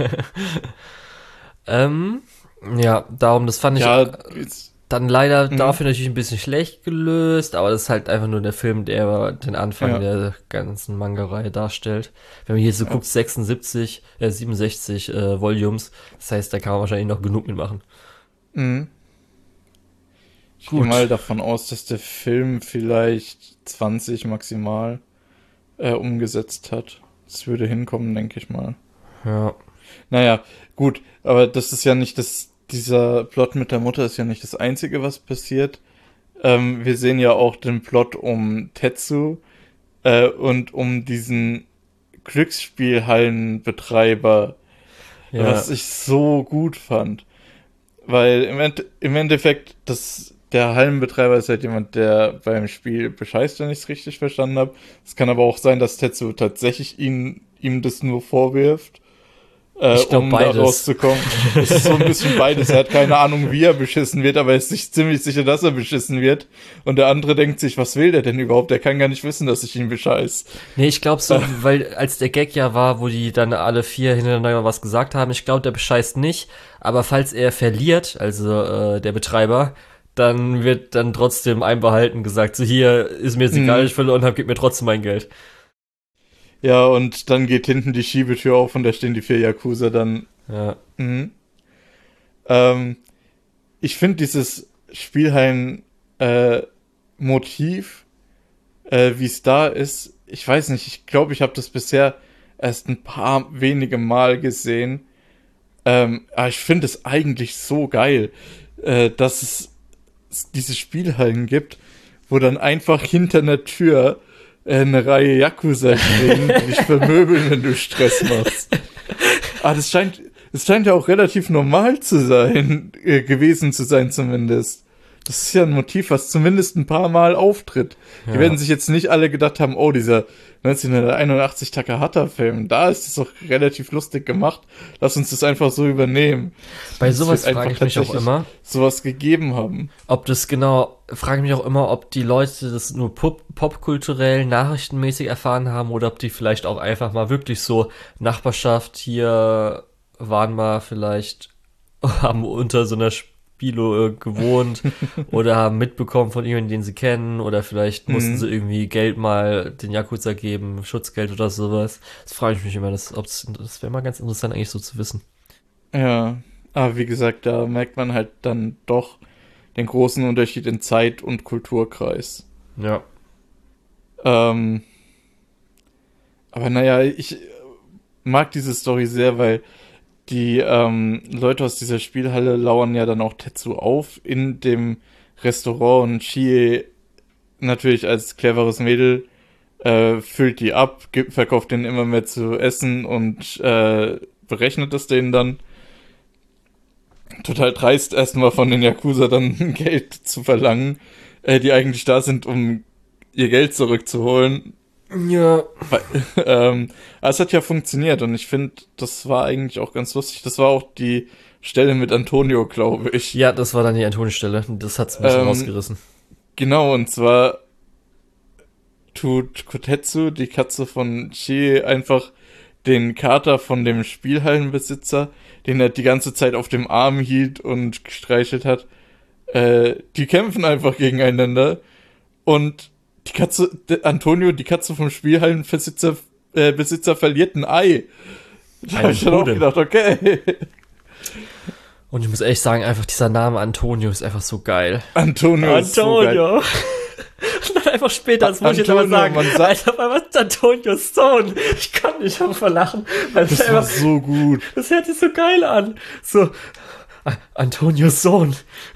S2: Ähm, ja, darum, das fand ich
S1: Ja, jetzt,
S2: dann leider
S1: Mhm.
S2: dafür natürlich ein bisschen schlecht gelöst, aber das ist halt einfach nur der Film, der den Anfang
S1: Ja.
S2: der ganzen Manga-Reihe darstellt. Wenn man hier so
S1: Ja.
S2: guckt, sechsundsiebzig, äh, siebenundsechzig äh, Volumes, das heißt, da kann man wahrscheinlich noch genug mitmachen.
S1: mhm. Ich gehe
S2: Gut.
S1: mal davon aus, dass der Film vielleicht zwanzig maximal äh, umgesetzt hat. Das würde hinkommen, denke ich mal.
S2: Ja,
S1: Naja, gut, aber das ist ja nicht das, dieser Plot mit der Mutter ist ja nicht das Einzige, was passiert. Ähm, wir sehen ja auch den Plot um Tetsu äh, und um diesen Glücksspielhallenbetreiber,
S2: ja,
S1: was ich so gut fand. Weil im, End im Endeffekt, das, der Hallenbetreiber ist halt jemand, der beim Spiel bescheißt, wenn ich es richtig verstanden habe. Es kann aber auch sein, dass Tetsu tatsächlich ihn, ihm das nur vorwirft, äh,
S2: Ich glaub,
S1: um
S2: beides.
S1: da rauszukommen. Es ist so ein bisschen beides. Er hat keine Ahnung, wie er beschissen wird, aber er ist sich ziemlich sicher, dass er beschissen wird. Und der andere denkt sich, was will der denn überhaupt? Der kann gar nicht wissen, dass ich ihn bescheiß.
S2: nee, ich glaube so, weil als der Gag ja war, wo die dann alle vier hintereinander was gesagt haben, ich glaube, der bescheißt nicht, aber falls er verliert, also äh, der Betreiber, dann wird dann trotzdem einbehalten gesagt, so hier, ist mir jetzt egal,
S1: Mhm.
S2: ich verloren habe, gib mir trotzdem mein Geld.
S1: Ja, und dann geht hinten die Schiebetür auf und da stehen die vier Yakuza dann.
S2: Ja,
S1: Mhm. Ähm, ich finde dieses Spielhallen-Motiv, äh, wie es da ist, ich weiß nicht, ich glaube, ich habe das bisher erst ein paar wenige Mal gesehen. Ähm, aber ich finde es eigentlich so geil, äh, dass es diese Spielhallen gibt, wo dann einfach hinter einer Tür äh, eine Reihe Yakuza stehen, die dich vermöbeln, wenn du Stress machst. Ah, das scheint, das scheint ja auch relativ normal zu sein, äh, gewesen zu sein zumindest. Das ist ja ein Motiv, was zumindest ein paar Mal auftritt.
S2: Ja.
S1: Die werden sich jetzt nicht alle gedacht haben, oh, dieser neunzehnhunderteinundachtzig Takahata-Film, da ist es doch relativ lustig gemacht. Lass uns das einfach so übernehmen.
S2: bei
S1: Es
S2: sowas
S1: wird
S2: frage
S1: einfach
S2: ich mich auch
S1: tatsächlich
S2: immer,
S1: sowas gegeben haben.
S2: ob das genau, frage ich mich auch immer, ob die Leute das nur pop popkulturell, nachrichtenmäßig erfahren haben oder ob die vielleicht auch einfach mal wirklich so Nachbarschaft hier waren mal vielleicht, haben unter so einer Spilo äh, gewohnt oder haben mitbekommen von jemandem, den sie kennen oder vielleicht mussten
S1: Mhm.
S2: sie irgendwie Geld mal den Yakuza geben, Schutzgeld oder sowas. Das frage ich mich immer, das, ob's, das wäre mal ganz interessant eigentlich so zu wissen.
S1: Ja, aber wie gesagt, da merkt man halt dann doch den großen Unterschied in Zeit- und Kulturkreis.
S2: Ja.
S1: Ähm, aber naja, ich mag diese Story sehr, weil die ähm, Leute aus dieser Spielhalle lauern ja dann auch Tetsu auf in dem Restaurant und Chie natürlich als cleveres Mädel äh, füllt die ab, gibt, verkauft denen immer mehr zu essen und äh, berechnet das denen dann. Total dreist erstmal von den Yakuza dann Geld zu verlangen, äh, die eigentlich da sind, um ihr Geld zurückzuholen.
S2: Ja.
S1: Weil, ähm, aber es hat ja funktioniert und ich finde, das war eigentlich auch ganz lustig. Das war auch die Stelle mit Antonio, glaube ich.
S2: Ja, das war dann die Antonio-Stelle. Das hat's ein bisschen
S1: Ähm,
S2: rausgerissen.
S1: Genau, und zwar tut Kotetsu, die Katze von Chie, einfach den Kater von dem Spielhallenbesitzer, den er die ganze Zeit auf dem Arm hielt und gestreichelt hat, äh, die kämpfen einfach gegeneinander und die Katze, Antonio, die Katze vom Spielhallenbesitzer äh, Besitzer verliert ein Ei. Da habe ich dann auch gedacht, okay.
S2: Und ich muss ehrlich sagen, einfach dieser Name Antonio ist einfach so geil.
S1: Antonio,
S2: Antonio.
S1: ist so geil.
S2: Und dann einfach später, das muss ich jetzt aber sagen, man sagt, Alter, was ist Antonios Sohn? Ich kann nicht einfach lachen. Weil
S1: das
S2: das
S1: war
S2: einfach,
S1: so gut.
S2: Das hört sich so geil an. So, A- Antonios Sohn.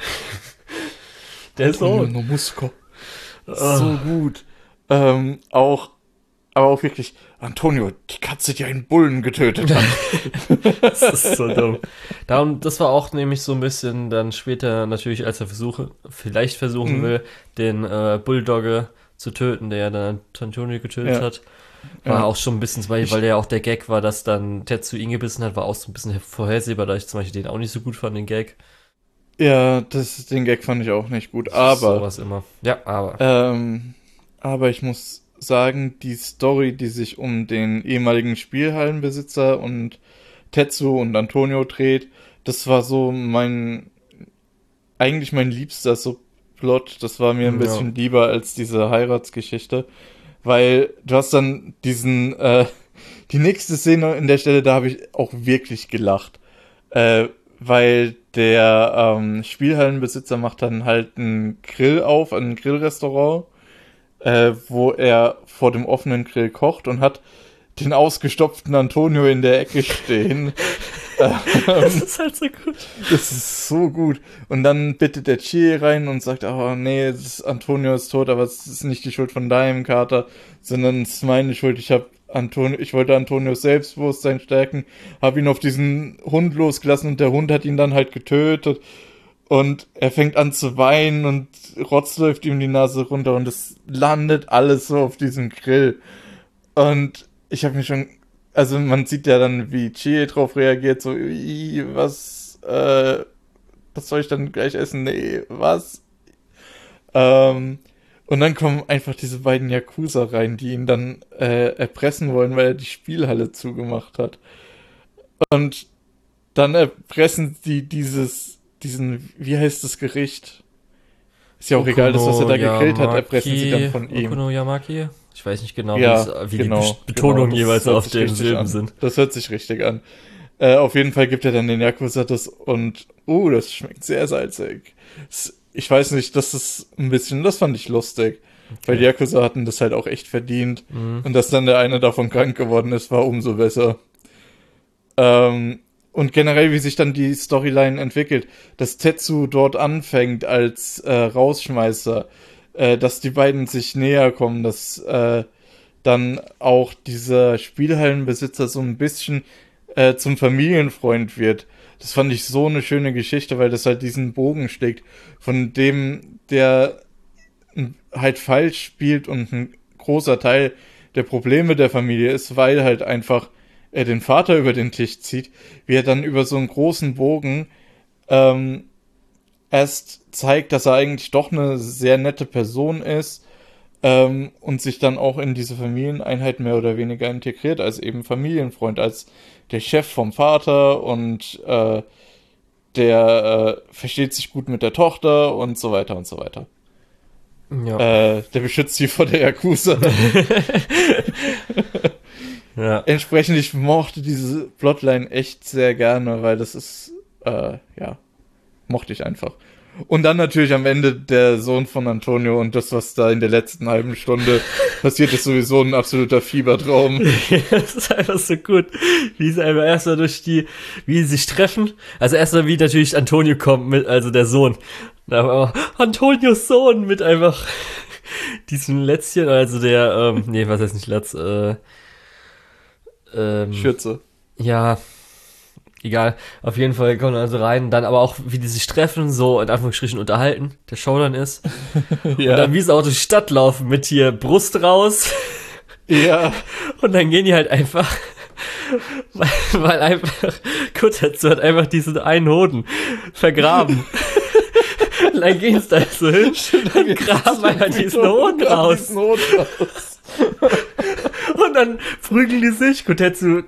S2: Der Sohn.
S1: Antonio Musco. So gut. Ähm, auch, aber auch wirklich, Antonio, die Katze, die einen Bullen getötet hat.
S2: Das ist so dumm. Darum, das war auch nämlich so ein bisschen dann später natürlich, als er versuche, vielleicht versuchen
S1: Mhm.
S2: will, den äh, Bulldogge zu töten, der ja dann Antonio getötet
S1: Ja.
S2: hat. War
S1: Ja.
S2: auch schon ein bisschen, weil, weil der auch der Gag war, dass dann Tetsu ihn gebissen hat, war auch so ein bisschen vorhersehbar, da ich zum Beispiel den auch nicht so gut fand, den Gag.
S1: Ja, das, den Gag fand ich auch nicht gut, aber,
S2: Sowas immer. Ja, aber.
S1: ähm, aber ich muss sagen, die Story, die sich um den ehemaligen Spielhallenbesitzer und Tetsu und Antonio dreht, das war so mein, eigentlich mein liebster Subplot. Das war mir ein
S2: Ja.
S1: bisschen lieber als diese Heiratsgeschichte, weil du hast dann diesen, äh, die nächste Szene in der Stelle, da habe ich auch wirklich gelacht, äh, weil der ähm, Spielhallenbesitzer macht dann halt einen Grill auf, ein Grillrestaurant, äh, wo er vor dem offenen Grill kocht und hat den ausgestopften Antonio in der Ecke stehen.
S2: Das ist halt so gut.
S1: Das ist so gut. Und dann bittet der Chie rein und sagt, oh nee, das ist, Antonio ist tot, aber es ist nicht die Schuld von deinem Kater, sondern es ist meine Schuld. Ich habe Antonio, ich wollte Antonios Selbstbewusstsein stärken, habe ihn auf diesen Hund losgelassen und der Hund hat ihn dann halt getötet. Und er fängt an zu weinen und Rotz läuft ihm die Nase runter und es landet alles so auf diesem Grill. Und ich habe mir schon, also man sieht ja dann, wie Chie drauf reagiert, so, "Ih, was, äh, was soll ich dann gleich essen? Nee, was? Ähm, und dann kommen einfach diese beiden Yakuza rein, die ihn dann äh, erpressen wollen, weil er die Spielhalle zugemacht hat. Und dann erpressen sie dieses, diesen, wie heißt das Gericht? Ist ja auch egal, das, was er da gegrillt hat, erpressen sie dann von ihm.
S2: Okonomiyaki? Ich weiß nicht genau,
S1: Ja,
S2: wie, es, wie
S1: genau,
S2: die Be- Betonungen
S1: genau, das
S2: jeweils
S1: hört
S2: auf
S1: sich
S2: den
S1: richtig
S2: Silben
S1: an.
S2: sind.
S1: Das hört sich richtig an. Äh, auf jeden Fall gibt er dann den Yakuza das und, uh, das schmeckt sehr salzig. Das, ich weiß nicht, das ist ein bisschen, das fand ich lustig. Weil die Yakuza hatten das halt auch echt verdient.
S2: Mhm.
S1: Und dass dann der eine davon krank geworden ist, war umso besser. Ähm, und generell, wie sich dann die Storyline entwickelt, dass Tetsu dort anfängt als äh, Rausschmeißer, äh, dass die beiden sich näher kommen, dass äh, dann auch dieser Spielhallenbesitzer so ein bisschen äh, zum Familienfreund wird. Das fand ich so eine schöne Geschichte, weil das halt diesen Bogen schlägt, von dem der halt falsch spielt und ein großer Teil der Probleme der Familie ist, weil halt einfach er den Vater über den Tisch zieht, wie er dann über so einen großen Bogen ähm, erst zeigt, dass er eigentlich doch eine sehr nette Person ist ähm, und sich dann auch in diese Familieneinheit mehr oder weniger integriert, als eben Familienfreund, als der Chef vom Vater und äh, der äh, versteht sich gut mit der Tochter und so weiter und so weiter.
S2: Ja.
S1: Äh, der beschützt sie vor der Yakuza.
S2: Ja.
S1: Entsprechend, ich mochte diese Plotline echt sehr gerne, weil das ist, äh, ja, mochte ich einfach. Und dann natürlich am Ende der Sohn von Antonio und das, was da in der letzten halben Stunde passiert, ist sowieso ein absoluter Fiebertraum.
S2: Das ist einfach so gut, wie sie einfach erstmal durch die, wie sie sich treffen. Also erstmal wie natürlich Antonio kommt mit, also der Sohn. Aber Antonios Sohn mit einfach diesem Lätzchen, also der, ähm, nee, was heißt nicht Latz, äh, ähm,
S1: Schürze.
S2: ja, egal. Auf jeden Fall kommen also rein, dann aber auch, wie die sich treffen, so in Anführungsstrichen unterhalten, der Showdown ist.
S1: Ja.
S2: Und dann wie sie auch durch die Stadt laufen mit hier Brust raus.
S1: Ja.
S2: Und dann gehen die halt einfach, weil, weil einfach, gut, dazu hat einfach diesen einen Hoden vergraben. Und dann gehen sie da so hin und graben einfach diesen Hoden raus.
S1: Diesen Hoden raus.
S2: Und dann prügeln die sich. Kotetsu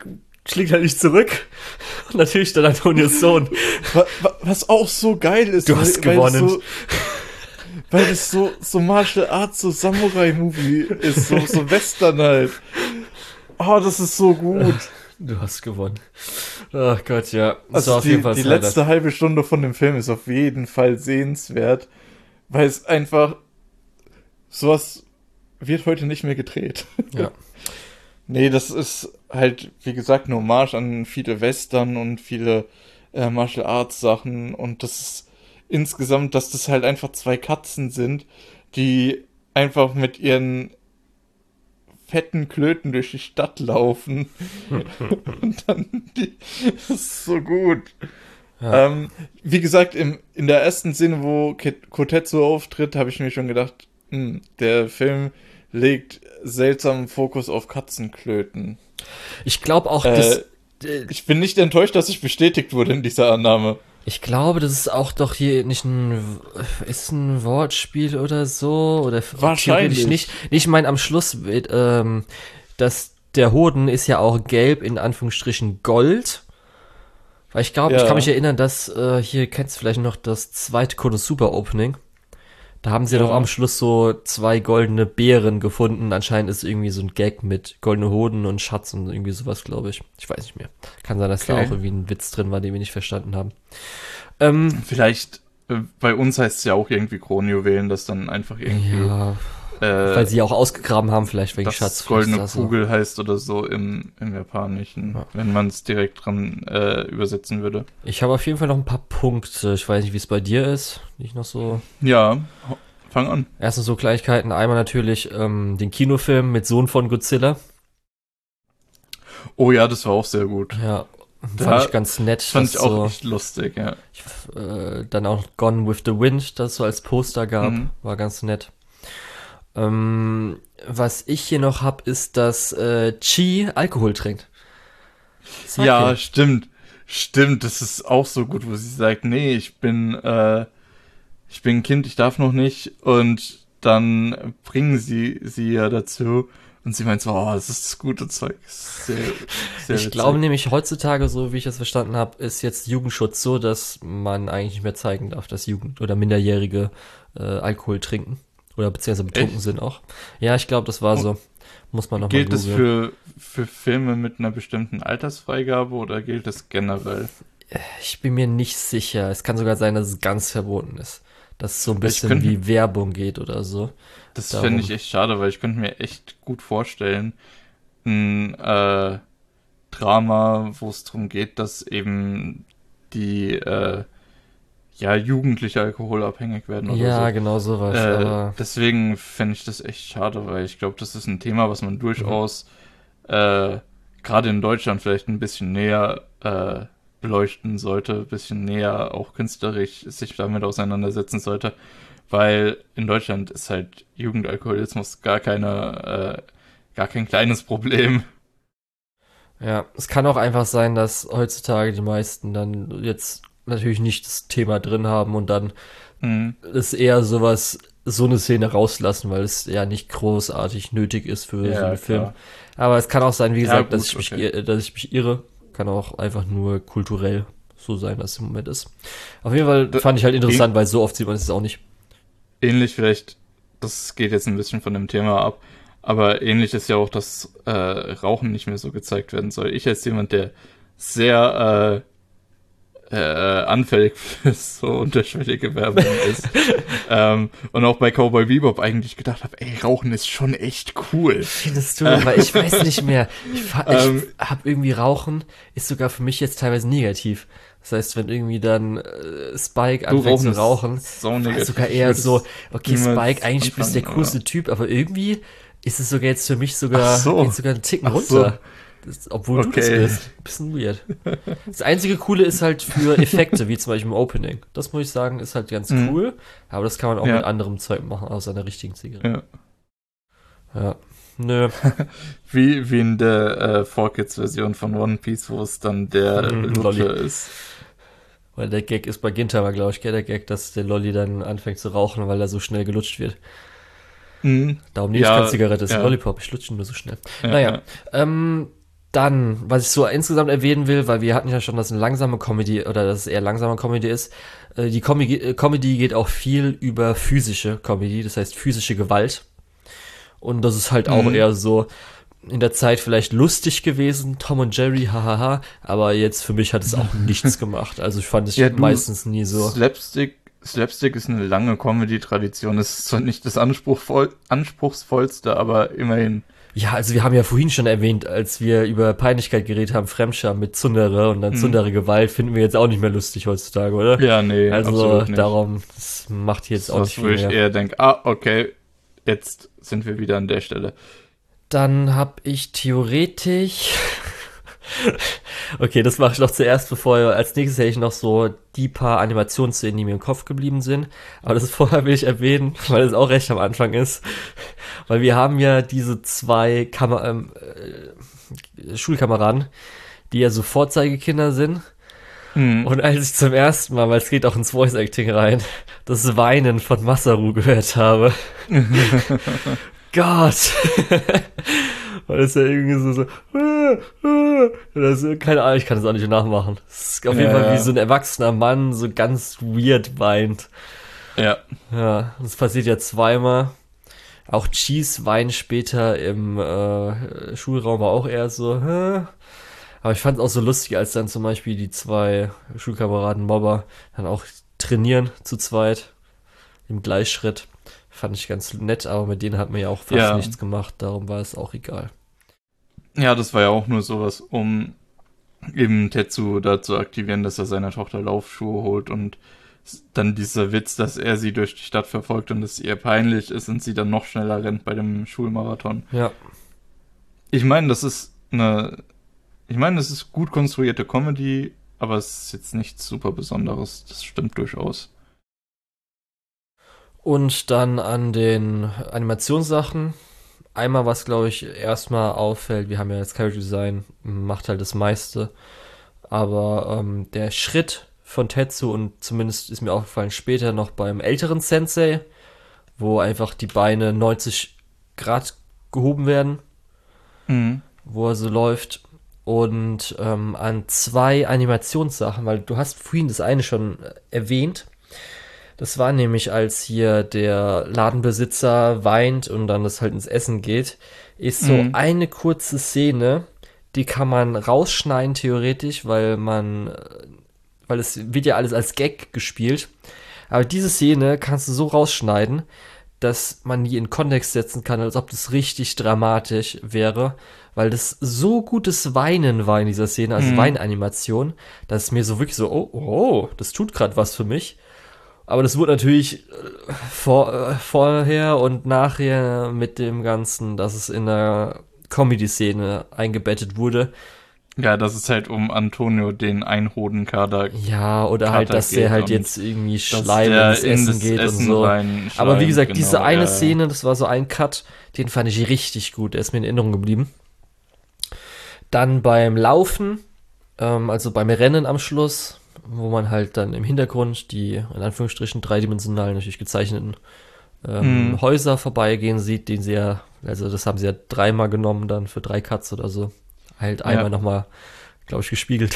S2: schlägt halt nicht zurück. Und natürlich dann Antonios Sohn.
S1: Was auch so geil ist.
S2: Du hast weil, gewonnen.
S1: Weil so, weil es so, so Martial Arts, so Samurai-Movie ist, so, so Western halt. Oh, das ist so gut.
S2: Du hast gewonnen. Ach Gott, ja.
S1: Das also auf die, jeden Fall die letzte halbe Stunde von dem Film ist auf jeden Fall sehenswert, weil es einfach sowas wird heute nicht mehr gedreht.
S2: Ja.
S1: Nee, das ist halt, wie gesagt, eine Hommage an viele Western und viele äh, Martial Arts Sachen und das ist insgesamt, dass das halt einfach zwei Katzen sind, die einfach mit ihren fetten Klöten durch die Stadt laufen. Und dann die, das ist so gut. Ja. Ähm, wie gesagt, im, in der ersten Szene, wo Kotetsu auftritt, habe ich mir schon gedacht, mh, der Film legt seltsamen Fokus auf Katzenklöten.
S2: Ich glaube auch,
S1: äh,
S2: dass...
S1: Ich bin nicht enttäuscht, dass ich bestätigt wurde in dieser Annahme.
S2: Ich glaube, das ist auch doch hier nicht ein, ist ein Wortspiel oder so, oder
S1: wahrscheinlich
S2: nicht. Ich meine, am Schluss, ähm, dass der Hoden ist ja auch gelb, in Anführungsstrichen Gold. Weil ich glaube, ja. ich kann mich erinnern, dass, äh, hier kennst du vielleicht noch das zweite Konosuba Opening. Da haben sie ja doch am Schluss so zwei goldene Beeren gefunden. Anscheinend ist irgendwie so ein Gag mit goldene Hoden und Schatz und irgendwie sowas, glaube ich. Ich weiß nicht mehr. Kann sein, dass okay. da auch irgendwie ein Witz drin war, den wir nicht verstanden haben. Ähm,
S1: Vielleicht, äh, bei uns heißt es ja auch irgendwie Kronjuwelen, das dann einfach irgendwie...
S2: Ja, äh, weil sie auch ausgegraben haben, vielleicht wegen
S1: das
S2: Schatz.
S1: Goldene Kugel so. Heißt oder so im, im Japanischen, ja. wenn man es direkt dran äh, übersetzen würde.
S2: Ich habe auf jeden Fall noch ein paar Punkte. Ich weiß nicht, wie es bei dir ist. Nicht noch so.
S1: Ja, fang an.
S2: Erstens so Kleinigkeiten. Einmal natürlich ähm, den Kinofilm mit Sohn von Godzilla.
S1: Oh ja, das war auch sehr gut.
S2: Ja, da fand ich ganz nett.
S1: Fand ich auch
S2: so,
S1: echt lustig, ja.
S2: Ich, äh, dann auch Gone with the Wind, das es so als Poster gab. Mhm. War ganz nett. Ähm, was ich hier noch hab, ist, dass äh, Chi Alkohol trinkt.
S1: Sag ja, ich. stimmt. Stimmt, das ist auch so gut, wo sie sagt, nee, ich bin, äh, ich bin ein Kind, ich darf noch nicht. Und dann bringen sie sie ja dazu. Und sie meint so, oh, das ist das gute Zeug. Sehr, sehr
S2: ich glaube nämlich, heutzutage, so wie ich das verstanden habe, ist jetzt Jugendschutz so, dass man eigentlich nicht mehr zeigen darf, dass Jugend- oder Minderjährige äh, Alkohol trinken. Oder beziehungsweise betrunken Echt? sind auch. Ja, ich glaube, das war so. Muss man noch
S1: Gilt
S2: mal
S1: das für, für Filme mit einer bestimmten Altersfreigabe oder gilt das generell?
S2: Ich bin mir nicht sicher. Es kann sogar sein, dass es ganz verboten ist. Dass es so ein bisschen könnte, wie Werbung geht oder so.
S1: Das fände ich echt schade, weil ich könnte mir echt gut vorstellen, ein äh, Drama, wo es darum geht, dass eben die äh, ja, Jugendliche alkoholabhängig werden oder
S2: ja,
S1: so.
S2: Ja, genau sowas.
S1: Äh,
S2: aber
S1: deswegen fände ich das echt schade, weil ich glaube, das ist ein Thema, was man durchaus mhm. äh, gerade in Deutschland vielleicht ein bisschen näher äh, beleuchten sollte, ein bisschen näher auch künstlerisch sich damit auseinandersetzen sollte, weil in Deutschland ist halt Jugendalkoholismus gar keine, äh, gar kein kleines Problem.
S2: Ja, es kann auch einfach sein, dass heutzutage die meisten dann jetzt natürlich nicht das Thema drin haben und dann mhm. ist eher sowas, so eine Szene rauslassen, weil es ja nicht großartig nötig ist für
S1: ja,
S2: so einen Film.
S1: Klar.
S2: Aber es kann auch sein, wie gesagt,
S1: ja, gut,
S2: dass, ich mich,
S1: okay.
S2: dass ich mich irre. Kann auch einfach nur kulturell so sein, dass es im Moment ist. Auf jeden Fall da, fand ich halt interessant, weil so oft sieht man es auch nicht.
S1: Ähnlich vielleicht, das geht jetzt ein bisschen von dem Thema ab, aber ähnlich ist ja auch, dass äh, Rauchen nicht mehr so gezeigt werden soll. Ich als jemand, der sehr äh, äh, anfällig für so unterschwellige Werbung ist ähm, und auch bei Cowboy Bebop eigentlich gedacht habe, ey, Rauchen ist schon echt cool.
S2: Findest du? Äh, weil ich weiß nicht mehr. Ich, ich ähm, hab irgendwie Rauchen ist sogar für mich jetzt teilweise negativ. Das heißt, wenn irgendwie dann äh, Spike anfängt zu rauchen,
S1: so
S2: war sogar eher so, okay, Spike, eigentlich bist du der coolste Typ, aber irgendwie ist es sogar jetzt für mich sogar,
S1: so.
S2: geht sogar einen Ticken
S1: Ach
S2: runter.
S1: So.
S2: Das, obwohl
S1: okay.
S2: du das bist. Bisschen weird. Das einzige Coole ist halt für Effekte, wie zum Beispiel im Opening. Das muss ich sagen, ist halt ganz
S1: mhm.
S2: cool. Aber das kann man auch
S1: ja.
S2: mit anderem Zeug machen, außer einer richtigen Zigarette.
S1: Ja.
S2: Ja. Nö.
S1: wie, wie in der äh, vier Kids Version von One Piece, wo es dann der
S2: mhm,
S1: Lutsche
S2: Lolli.
S1: ist.
S2: Weil der Gag ist bei Gintama, glaube ich, gell, der Gag, dass der Lolli dann anfängt zu rauchen, weil er so schnell gelutscht wird.
S1: Mhm.
S2: Darum nehme ich
S1: ja,
S2: keine Zigarette, ist
S1: ja.
S2: ein Lollipop, ich lutsche nur so schnell.
S1: Ja,
S2: naja,
S1: ja.
S2: ähm, Dann, was ich so insgesamt erwähnen will, weil wir hatten ja schon, dass es eine langsame Comedy oder dass es eher langsame Comedy ist. Äh, die Com- äh, Comedy geht auch viel über physische Comedy, das heißt physische Gewalt. Und das ist halt auch
S1: Mhm.
S2: eher so in der Zeit vielleicht lustig gewesen, Tom und Jerry, hahaha, aber jetzt für mich hat es auch nichts gemacht. Also ich fand es
S1: Ja, du,
S2: meistens nie so.
S1: Slapstick, Slapstick ist eine lange Comedy-Tradition. Es ist zwar nicht das anspruchsvoll, anspruchsvollste, aber immerhin.
S2: Ja, also wir haben ja vorhin schon erwähnt, als wir über Peinlichkeit geredet haben, Fremdscham mit Zundere und dann
S1: Mhm.
S2: Zundere Gewalt, finden wir jetzt auch nicht mehr lustig heutzutage, oder?
S1: Ja, nee,
S2: Also
S1: absolut nicht.
S2: darum, das macht hier jetzt
S1: Das
S2: auch
S1: ist
S2: nicht
S1: was, wo
S2: viel
S1: ich
S2: mehr.
S1: eher denke, ah, okay, jetzt sind wir wieder an der Stelle.
S2: Dann hab ich theoretisch... Okay, das mache ich noch zuerst, bevor als nächstes hätte ich noch so die paar Animationsszenen, die mir im Kopf geblieben sind. Aber das vorher will ich erwähnen, weil es auch recht am Anfang ist. Weil wir haben ja diese zwei Kamer ähm, äh, Schulkameraden, die ja so Vorzeigekinder sind.
S1: Mhm.
S2: Und als ich zum ersten Mal, weil es geht auch ins Voice Acting rein, das Weinen von Masaru gehört habe. Gott! Weil es ja irgendwie so, so, das ist, keine Ahnung, ich kann das auch nicht nachmachen. Es ist auf jeden
S1: Ja,
S2: Fall wie
S1: ja.
S2: so ein erwachsener Mann so ganz weird weint.
S1: Ja,
S2: Ja, das passiert ja zweimal. Auch Cheese weint später im äh, Schulraum war auch eher so, hä? Aber ich fand es auch so lustig, als dann zum Beispiel die zwei Schulkameraden Mobber dann auch trainieren zu zweit im Gleichschritt. Fand ich ganz nett, aber mit denen hat man ja auch fast
S1: Ja.
S2: nichts gemacht, darum war es auch egal.
S1: ja, das war ja auch nur sowas, um eben Tetsu da zu aktivieren, dass er seiner Tochter Laufschuhe holt und s- dann dieser Witz, dass er sie durch die Stadt verfolgt und es ihr peinlich ist und sie dann noch schneller rennt bei dem Schulmarathon.
S2: Ja,
S1: Ich meine, das ist eine, ich meine, das ist gut konstruierte Comedy, aber es ist jetzt nichts super Besonderes. Das stimmt durchaus.
S2: und dann an den Animationssachen. Einmal, was glaube ich erstmal auffällt, wir haben ja das Character Design, macht halt das meiste. Aber ähm, der Schritt von Tetsu und zumindest ist mir aufgefallen später noch beim älteren Sensei, wo einfach die Beine neunzig Grad gehoben werden,
S1: Mhm.
S2: wo er so läuft. Und ähm, an zwei Animationssachen, weil du hast vorhin das eine schon äh, erwähnt. Das war nämlich, als hier der Ladenbesitzer weint und dann das halt ins Essen geht, ist so
S1: Mhm.
S2: eine kurze Szene, die kann man rausschneiden theoretisch, weil man, äh, weil es wird ja alles als Gag gespielt. Aber diese Szene kannst du so rausschneiden, dass man die in Kontext setzen kann, als ob das richtig dramatisch wäre, weil das so gutes Weinen war in dieser Szene, also
S1: Mhm.
S2: Weinanimation, dass es mir so wirklich so, oh, oh, das tut gerade was für mich. Aber das wurde natürlich äh, vor, äh, vorher und nachher mit dem Ganzen, dass es in der Comedy-Szene eingebettet wurde.
S1: Ja, das ist halt um Antonio den Einhodenkader,
S2: Ja, oder halt,
S1: Kater
S2: dass der
S1: geht
S2: halt
S1: und
S2: jetzt irgendwie
S1: dass
S2: Schleim
S1: der
S2: ins
S1: in
S2: Essen
S1: das
S2: geht
S1: Essen
S2: und so.
S1: rein
S2: Aber wie
S1: schleimt,
S2: gesagt, diese
S1: genau,
S2: eine
S1: ja.
S2: Szene, das war so ein Cut, den fand ich richtig gut. Der ist mir in Erinnerung geblieben. Dann beim Laufen, ähm, also beim Rennen am Schluss, wo man halt dann im Hintergrund die, in Anführungsstrichen, dreidimensionalen, natürlich gezeichneten ähm,
S1: Mhm.
S2: Häuser vorbeigehen sieht, den sie ja, also das haben sie ja dreimal genommen dann für drei Cuts oder so. Halt einmal
S1: Ja.
S2: nochmal, glaube ich, gespiegelt.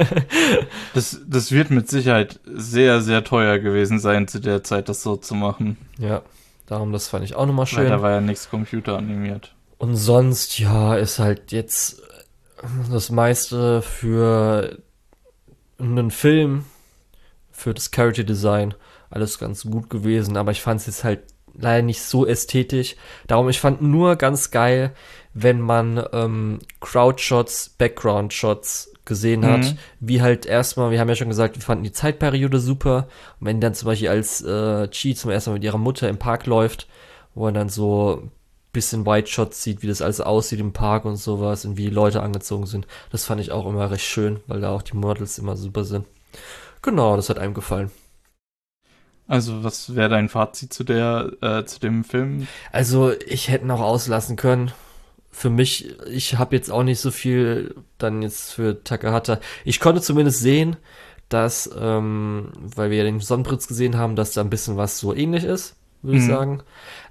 S1: Das, das wird mit Sicherheit sehr, sehr teuer gewesen sein, zu der Zeit das so zu machen.
S2: Ja, darum, das fand ich auch nochmal
S1: Weil
S2: schön.
S1: da war ja nichts computeranimiert.
S2: Und sonst, ja, ist halt jetzt das meiste für einen Film, für das Character Design, alles ganz gut gewesen, aber ich fand es jetzt halt leider nicht so ästhetisch. Darum, ich fand nur ganz geil, wenn man ähm, Crowd-Shots, Background-Shots gesehen hat,
S1: Mhm.
S2: wie halt erstmal, wir haben ja schon gesagt, wir fanden die Zeitperiode super. Und wenn dann zum Beispiel als äh, Chi zum ersten Mal mit ihrer Mutter im Park läuft, wo er dann so ein bisschen White Shots sieht, wie das alles aussieht im Park und sowas und wie die Leute angezogen sind. Das fand ich auch immer recht schön, weil da auch die Models immer super sind. Genau, das hat einem gefallen.
S1: Also, was wäre dein Fazit zu der, äh, zu dem Film?
S2: Also, ich hätte noch auslassen können. Für mich, ich habe jetzt auch nicht so viel dann jetzt für Takahata. Ich konnte zumindest sehen, dass, ähm, weil wir ja den Sonnenprinz gesehen haben, dass da ein bisschen was so ähnlich ist, würde ich
S1: Mhm.
S2: sagen.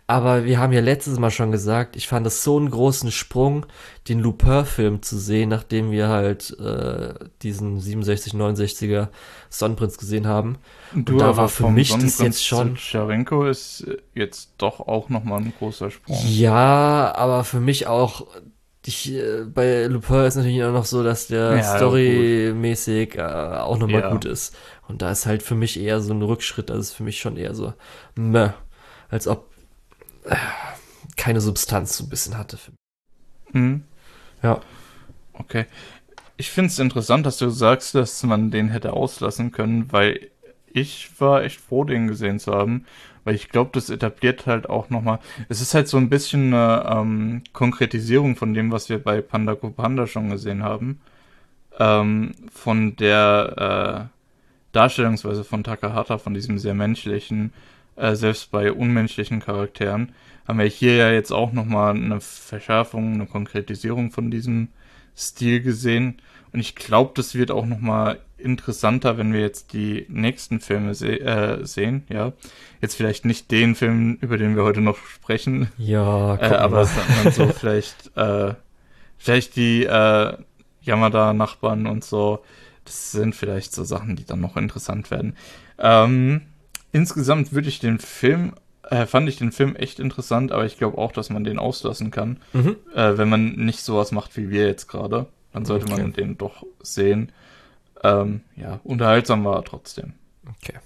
S2: Aber wir haben ja letztes Mal schon gesagt, ich fand es so einen großen Sprung, den Lupin-Film zu sehen, nachdem wir halt äh, diesen siebenundsechzig, neunundsechziger Sonnenprinz gesehen haben.
S1: Du,
S2: Und da
S1: aber
S2: war für
S1: vom
S2: mich das
S1: Sonnenprinz
S2: jetzt schon...
S1: zu Tschernenko ist äh, jetzt doch auch nochmal ein großer Sprung.
S2: Ja, aber für mich auch... Ich, äh, bei Lupin ist natürlich auch noch so, dass der
S1: Ja,
S2: storymäßig äh, auch nochmal
S1: Ja.
S2: gut ist. Und da ist halt für mich eher so ein Rückschritt, das ist für mich schon eher so, meh, als ob äh, keine Substanz so ein bisschen hatte. Für mich.
S1: Hm,
S2: Ja.
S1: okay. Ich finde es interessant, dass du sagst, dass man den hätte auslassen können, weil ich war echt froh, den gesehen zu haben, weil ich glaube, das etabliert halt auch nochmal, es ist halt so ein bisschen eine ähm, Konkretisierung von dem, was wir bei Panda Go Panda schon gesehen haben, ähm, von der äh, Darstellungsweise von Takahata, von diesem sehr menschlichen, äh, selbst bei unmenschlichen Charakteren, haben wir hier ja jetzt auch nochmal eine Verschärfung, eine Konkretisierung von diesem Stil gesehen. Und ich glaube, das wird auch nochmal interessanter, wenn wir jetzt die nächsten Filme se äh, sehen, ja. Jetzt vielleicht nicht den Film, über den wir heute noch sprechen,
S2: Ja,
S1: äh,
S2: guck
S1: aber
S2: mal.
S1: sondern so vielleicht, äh, vielleicht die äh, Yamada-Nachbarn und so. Das sind vielleicht so Sachen, die dann noch interessant werden. Ähm, insgesamt würde ich den Film, äh, fand ich den Film echt interessant, aber ich glaube auch, dass man den auslassen kann,
S2: Mhm.
S1: äh, wenn man nicht sowas macht wie wir jetzt gerade. Dann sollte
S2: Okay.
S1: man den doch sehen. Ähm, ja, unterhaltsam war er trotzdem.
S2: Okay.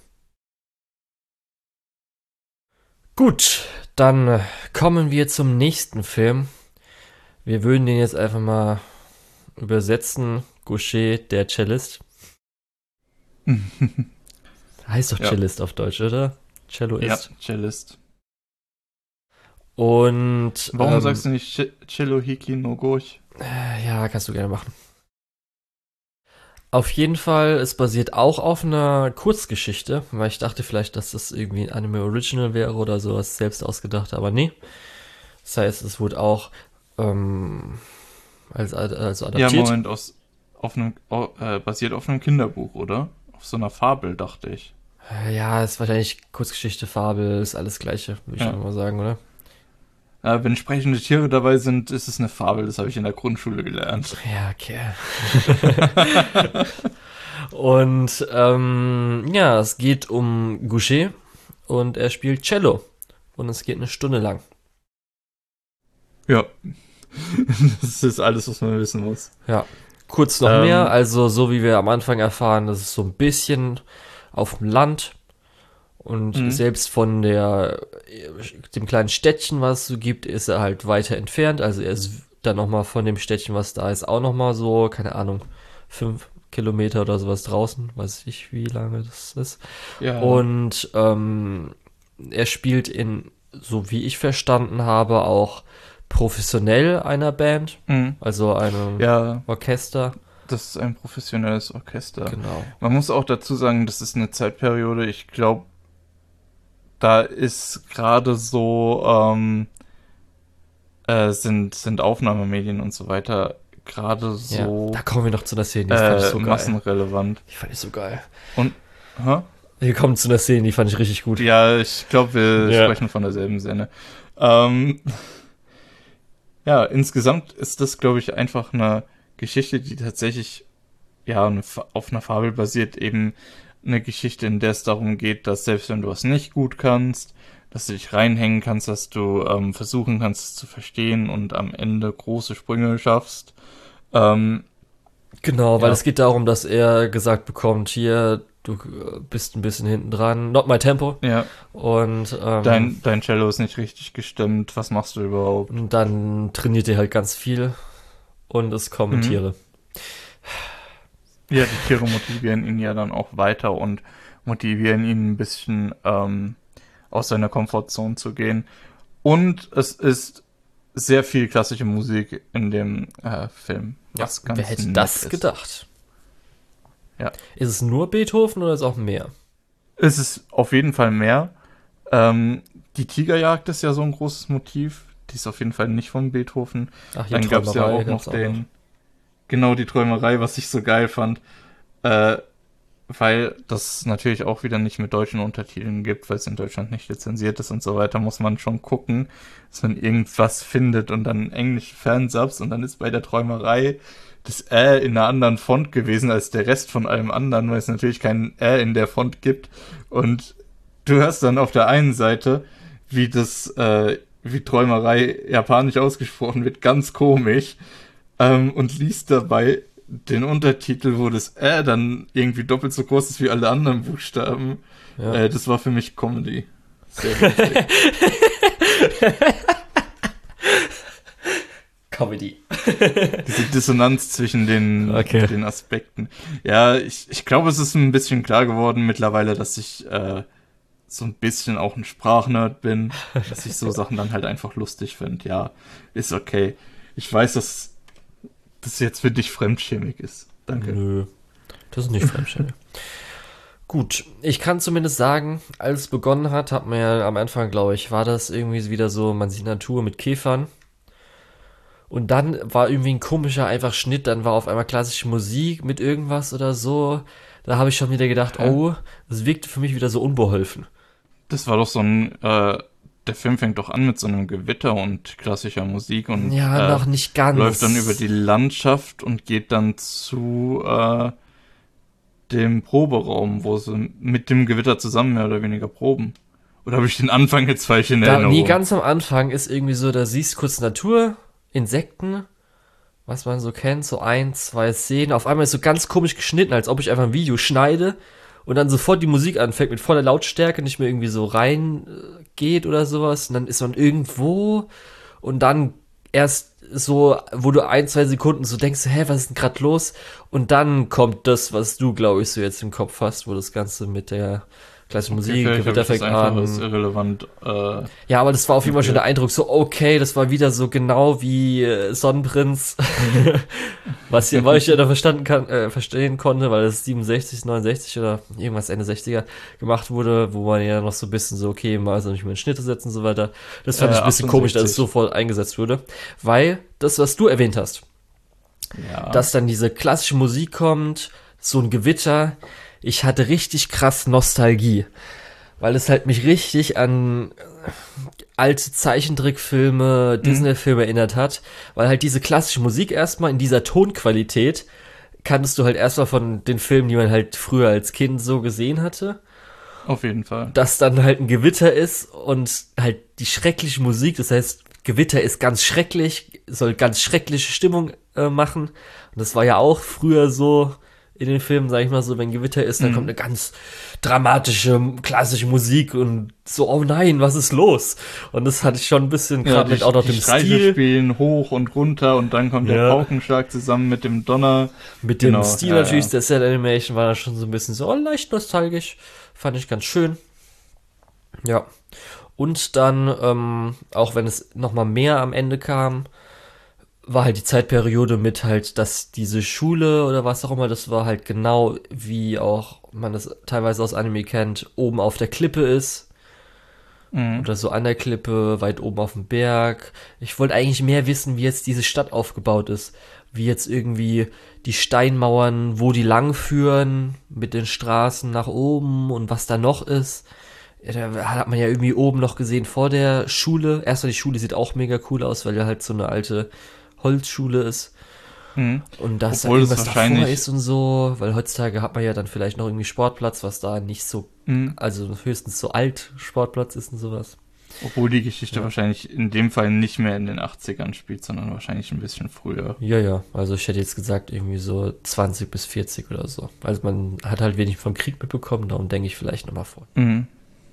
S2: Gut, dann äh, kommen wir zum nächsten Film. Wir würden den jetzt einfach mal übersetzen. Gaucher, der Cellist. Heißt doch
S1: Ja.
S2: Cellist auf Deutsch, oder? Celloist.
S1: Ja, Cellist.
S2: Und
S1: Warum
S2: ähm,
S1: sagst du nicht Ch- Cellohiki no Goch?
S2: äh, ja, kannst du gerne machen. Auf jeden Fall, es basiert auch auf einer Kurzgeschichte, weil ich dachte vielleicht, dass das irgendwie ein Anime Original wäre oder sowas selbst ausgedacht, aber nee. Das heißt, es wurde auch ähm, als, also
S1: Ja,
S2: adaptiert.
S1: Moment, aus, auf einem, au- äh, basiert auf einem Kinderbuch, oder? Auf so einer Fabel, dachte ich.
S2: Äh, Ja, ist wahrscheinlich Kurzgeschichte, Fabel, ist alles Gleiche, würde ich
S1: Ja.
S2: einfach mal sagen, oder?
S1: Äh, wenn sprechende Tiere dabei sind, ist es eine Fabel. Das habe ich in der Grundschule gelernt.
S2: Ja, okay. Und ähm, ja, es geht um Gaucher und er spielt Cello. Und es geht eine Stunde lang.
S1: Ja. Das ist alles, was man wissen muss.
S2: Ja. Kurz noch
S1: Ähm,
S2: mehr, also so wie wir am Anfang erfahren, das ist so ein bisschen auf dem Land. Und
S1: Mhm.
S2: selbst von der dem kleinen Städtchen, was es so gibt, ist er halt weiter entfernt. Also er ist dann nochmal von dem Städtchen, was da ist, auch nochmal so, keine Ahnung, fünf Kilometer oder sowas draußen. Weiß ich, wie lange das ist.
S1: Ja.
S2: Und ähm, er spielt in, so wie ich verstanden habe, auch professionell einer Band.
S1: Mhm.
S2: Also einem
S1: Ja,
S2: Orchester.
S1: das ist ein professionelles Orchester.
S2: Genau.
S1: Man muss auch dazu sagen, das ist eine Zeitperiode, ich glaube, da ist gerade so, ähm, äh, sind, sind Aufnahmemedien und so weiter gerade so
S2: Ja, da kommen wir noch zu einer Szene, die fand ich
S1: äh,
S2: so geil.
S1: massenrelevant.
S2: Die fand ich so geil.
S1: Und, hä?
S2: Wir kommen zu einer Szene, die fand ich richtig gut.
S1: Ja, ich glaube, wir
S2: Ja.
S1: sprechen von derselben Szene. Ähm, ja, insgesamt ist das, glaube ich, einfach eine Geschichte, die tatsächlich ja eine, Fa- auf einer Fabel basiert, eben eine Geschichte, in der es darum geht, dass selbst wenn du was nicht gut kannst, dass du dich reinhängen kannst, dass du ähm, versuchen kannst, es zu verstehen und am Ende große Sprünge schaffst. Ähm,
S2: Genau, weil
S1: Ja.
S2: es geht darum, dass er gesagt bekommt, hier, du äh, bist ein bisschen hinten dran, not my tempo.
S1: ja,
S2: Und, ähm,
S1: dein, dein Cello ist nicht richtig gestimmt, was machst du überhaupt?
S2: und dann trainiert er halt ganz viel und es kommen
S1: Mhm.
S2: Tiere.
S1: Ja, die Tiere motivieren ihn ja dann auch weiter und motivieren ihn ein bisschen ähm, aus seiner Komfortzone zu gehen. Und es ist sehr viel klassische Musik in dem äh, Film. Was ganz
S2: Wer hätte
S1: nett
S2: das
S1: ist.
S2: gedacht?
S1: Ja.
S2: Ist es nur Beethoven oder ist es auch mehr?
S1: Es ist auf jeden Fall mehr. Ähm, die Tigerjagd ist ja so ein großes Motiv. Die ist auf jeden Fall nicht von Beethoven.
S2: Ach, hier
S1: Dann gab es ja
S2: Träumerei
S1: auch noch
S2: gab's
S1: den, genau die Träumerei, was ich so geil fand, äh, weil das natürlich auch wieder nicht mit deutschen Untertiteln gibt, weil es in Deutschland nicht lizenziert ist und so weiter, muss man schon gucken, dass man irgendwas findet und dann englische Fansubs und dann ist bei der Träumerei das Ä in einer anderen Font gewesen als der Rest von allem anderen, weil es natürlich kein Ä in der Font gibt und du hörst dann auf der einen Seite, wie das, äh, wie Träumerei japanisch ausgesprochen wird, ganz komisch, ähm, und liest dabei den Untertitel, wo das Ä dann irgendwie doppelt so groß ist wie alle anderen Buchstaben. Ja. Äh, das war für mich Comedy. Sehr lustig.
S2: Comedy.
S1: Diese Dissonanz zwischen den,
S2: okay.
S1: den Aspekten. Ja, ich, ich glaube, es ist ein bisschen klar geworden mittlerweile, dass ich äh, so ein bisschen auch ein Sprachnerd bin, dass ich so Sachen dann halt einfach lustig finde. Ja, ist okay. Ich weiß, dass das jetzt für dich fremdschämig ist. Danke.
S2: Nö, das ist nicht fremdschämig. Gut, ich kann zumindest sagen, als es begonnen hat, hat man ja am Anfang, glaube ich, war das irgendwie wieder so, man sieht Natur mit Käfern. Und dann war irgendwie ein komischer einfach Schnitt, dann war auf einmal klassische Musik mit irgendwas oder so. Da habe ich schon wieder gedacht, ja. oh, das wirkte für mich wieder so unbeholfen.
S1: Das war doch so ein, äh, der Film fängt doch an mit so einem Gewitter und klassischer Musik und
S2: ja,
S1: äh,
S2: noch nicht ganz.
S1: läuft dann über die Landschaft und geht dann zu äh, dem Proberaum, wo sie mit dem Gewitter zusammen mehr oder weniger proben. Oder habe ich den Anfang jetzt falsch in Erinnerung?
S2: Da, nee, ganz am Anfang ist irgendwie so, da siehst du kurz Natur, Insekten, was man so kennt, so ein, zwei Szenen. Auf einmal ist so ganz komisch geschnitten, als ob ich einfach ein Video schneide und dann sofort die Musik anfängt mit voller Lautstärke, nicht mehr irgendwie so rein äh, geht oder sowas. Und dann ist man irgendwo und dann erst so, wo du ein, zwei Sekunden so denkst, hä, was ist denn gerade los? Und dann kommt das, was du, glaube ich, so jetzt im Kopf hast, wo das Ganze mit der klassischen Musik,
S1: okay,
S2: Gewitter fängt an.
S1: Das ist irrelevant. Äh,
S2: ja, aber das war auf jeden Fall schon der Eindruck, so okay, das war wieder so genau wie äh, Sonnenprinz, was hier, weil ich ja da verstanden kann, äh, verstehen konnte, weil das siebenundsechzig, neunundsechzig oder irgendwas Ende sechziger gemacht wurde, wo man ja noch so ein bisschen so, okay, mal so nicht mehr in Schnitte setzen und so weiter. Das fand äh, ich ein bisschen achtundsechzig. Komisch, dass es sofort eingesetzt wurde, weil das, was du erwähnt hast, ja. dass dann diese klassische Musik kommt, so ein Gewitter, ich hatte richtig krass Nostalgie, weil es halt mich richtig an alte Zeichentrickfilme, Disney-Filme mhm. erinnert hat, weil halt diese klassische Musik erstmal in dieser Tonqualität kanntest du halt erstmal von den Filmen, die man halt früher als Kind so gesehen hatte.
S1: Auf jeden Fall.
S2: Dass dann halt ein Gewitter ist und halt die schreckliche Musik, das heißt, Gewitter ist ganz schrecklich, soll ganz schreckliche Stimmung äh, machen. Und das war ja auch früher so in den Filmen, sag ich mal so, wenn Gewitter ist, dann mhm. kommt eine ganz dramatische, klassische Musik und so, oh nein, was ist los? Und das hatte ich schon ein bisschen, gerade
S1: ja,
S2: mit auch noch dem Stil.
S1: Spielen hoch und runter und dann kommt ja. der Paukenschlag zusammen mit dem Donner.
S2: Mit dem genau. Stil ja, natürlich, ja. der Cell Animation war da schon so ein bisschen so, oh, leicht nostalgisch. Fand ich ganz schön. Ja. Und dann, ähm, auch wenn es nochmal mehr am Ende kam, war halt die Zeitperiode mit halt, dass diese Schule oder was auch immer, das war halt genau wie auch man das teilweise aus Anime kennt, oben auf der Klippe ist. Mhm. Oder so an der Klippe, weit oben auf dem Berg. Ich wollte eigentlich mehr wissen, wie jetzt diese Stadt aufgebaut ist. Wie jetzt irgendwie die Steinmauern, wo die lang führen, mit den Straßen nach oben und was da noch ist. Ja, da hat man ja irgendwie oben noch gesehen vor der Schule. Erstmal die Schule sieht auch mega cool aus, weil ja halt so eine alte Holzschule ist. Mhm. Und dass da irgendwas davor ist und so, weil heutzutage hat man ja dann vielleicht noch irgendwie Sportplatz, was da nicht so, mhm. also höchstens so alt Sportplatz ist und sowas.
S1: Obwohl die Geschichte ja. wahrscheinlich in dem Fall nicht mehr in den achtzigern spielt, sondern wahrscheinlich ein bisschen früher.
S2: Ja, ja, also ich hätte jetzt gesagt irgendwie so zwanzig bis vierzig oder so. Also man hat halt wenig vom Krieg mitbekommen, darum denke ich vielleicht nochmal vor.
S1: Mhm.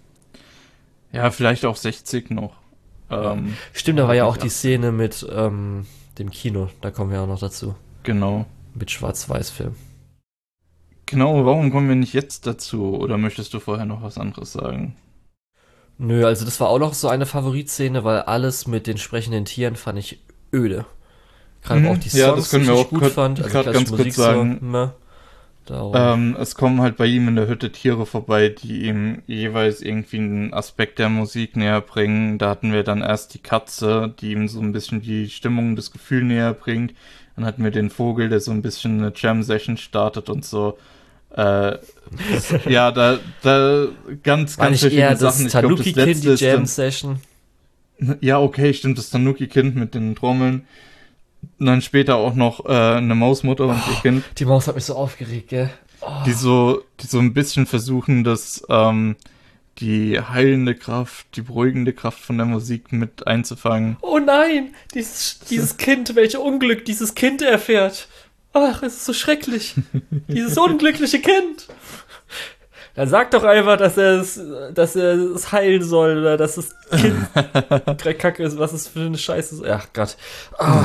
S1: Ja, vielleicht auch sechzig noch. Ähm,
S2: Stimmt, da war ja auch die Szene mit ähm, dem Kino, da kommen wir auch noch dazu.
S1: Genau.
S2: Mit Schwarz-Weiß-Film.
S1: Genau, warum kommen wir nicht jetzt dazu? Oder möchtest du vorher noch was anderes sagen?
S2: Nö, also das war auch noch so eine Favoritszene, weil alles mit den sprechenden Tieren fand ich öde. Gerade mhm. auch die Songs,
S1: ja, das können wir
S2: die
S1: auch
S2: ich gut
S1: grad,
S2: fand. Also
S1: grad ganz
S2: Musik
S1: kurz sagen.
S2: So, ne?
S1: Ähm, es kommen halt bei ihm in der Hütte Tiere vorbei, die ihm jeweils irgendwie einen Aspekt der Musik näher bringen. Da hatten wir dann erst die Katze, die ihm so ein bisschen die Stimmung, das Gefühl näher bringt. Dann hatten wir den Vogel, der so ein bisschen eine Jam-Session startet und so. Äh, ja, da, da ganz,
S2: War
S1: ganz
S2: nicht eher
S1: verschiedene
S2: das
S1: Sachen. Ich glaub, das
S2: Tanuki-Kind,
S1: letzte
S2: die
S1: ist dann-
S2: Jam-Session?
S1: Ja, okay, stimmt, das Tanuki-Kind mit den Trommeln. Und dann später auch noch äh, eine Mausmutter und ihr Kind,
S2: Die Maus hat mich so aufgeregt, gell?
S1: die so, die so ein bisschen versuchen, das, ähm, die heilende Kraft, die beruhigende Kraft von der Musik mit einzufangen.
S2: Oh nein, dieses, dieses Kind, welch Unglück dieses Kind erfährt. Ach, es ist so schrecklich. Dieses unglückliche Kind. Dann sag doch einfach, dass er es, dass er es heilen soll oder dass das Kind Kacke ist, was es für eine Scheiße ist. Ach Gott. Ah.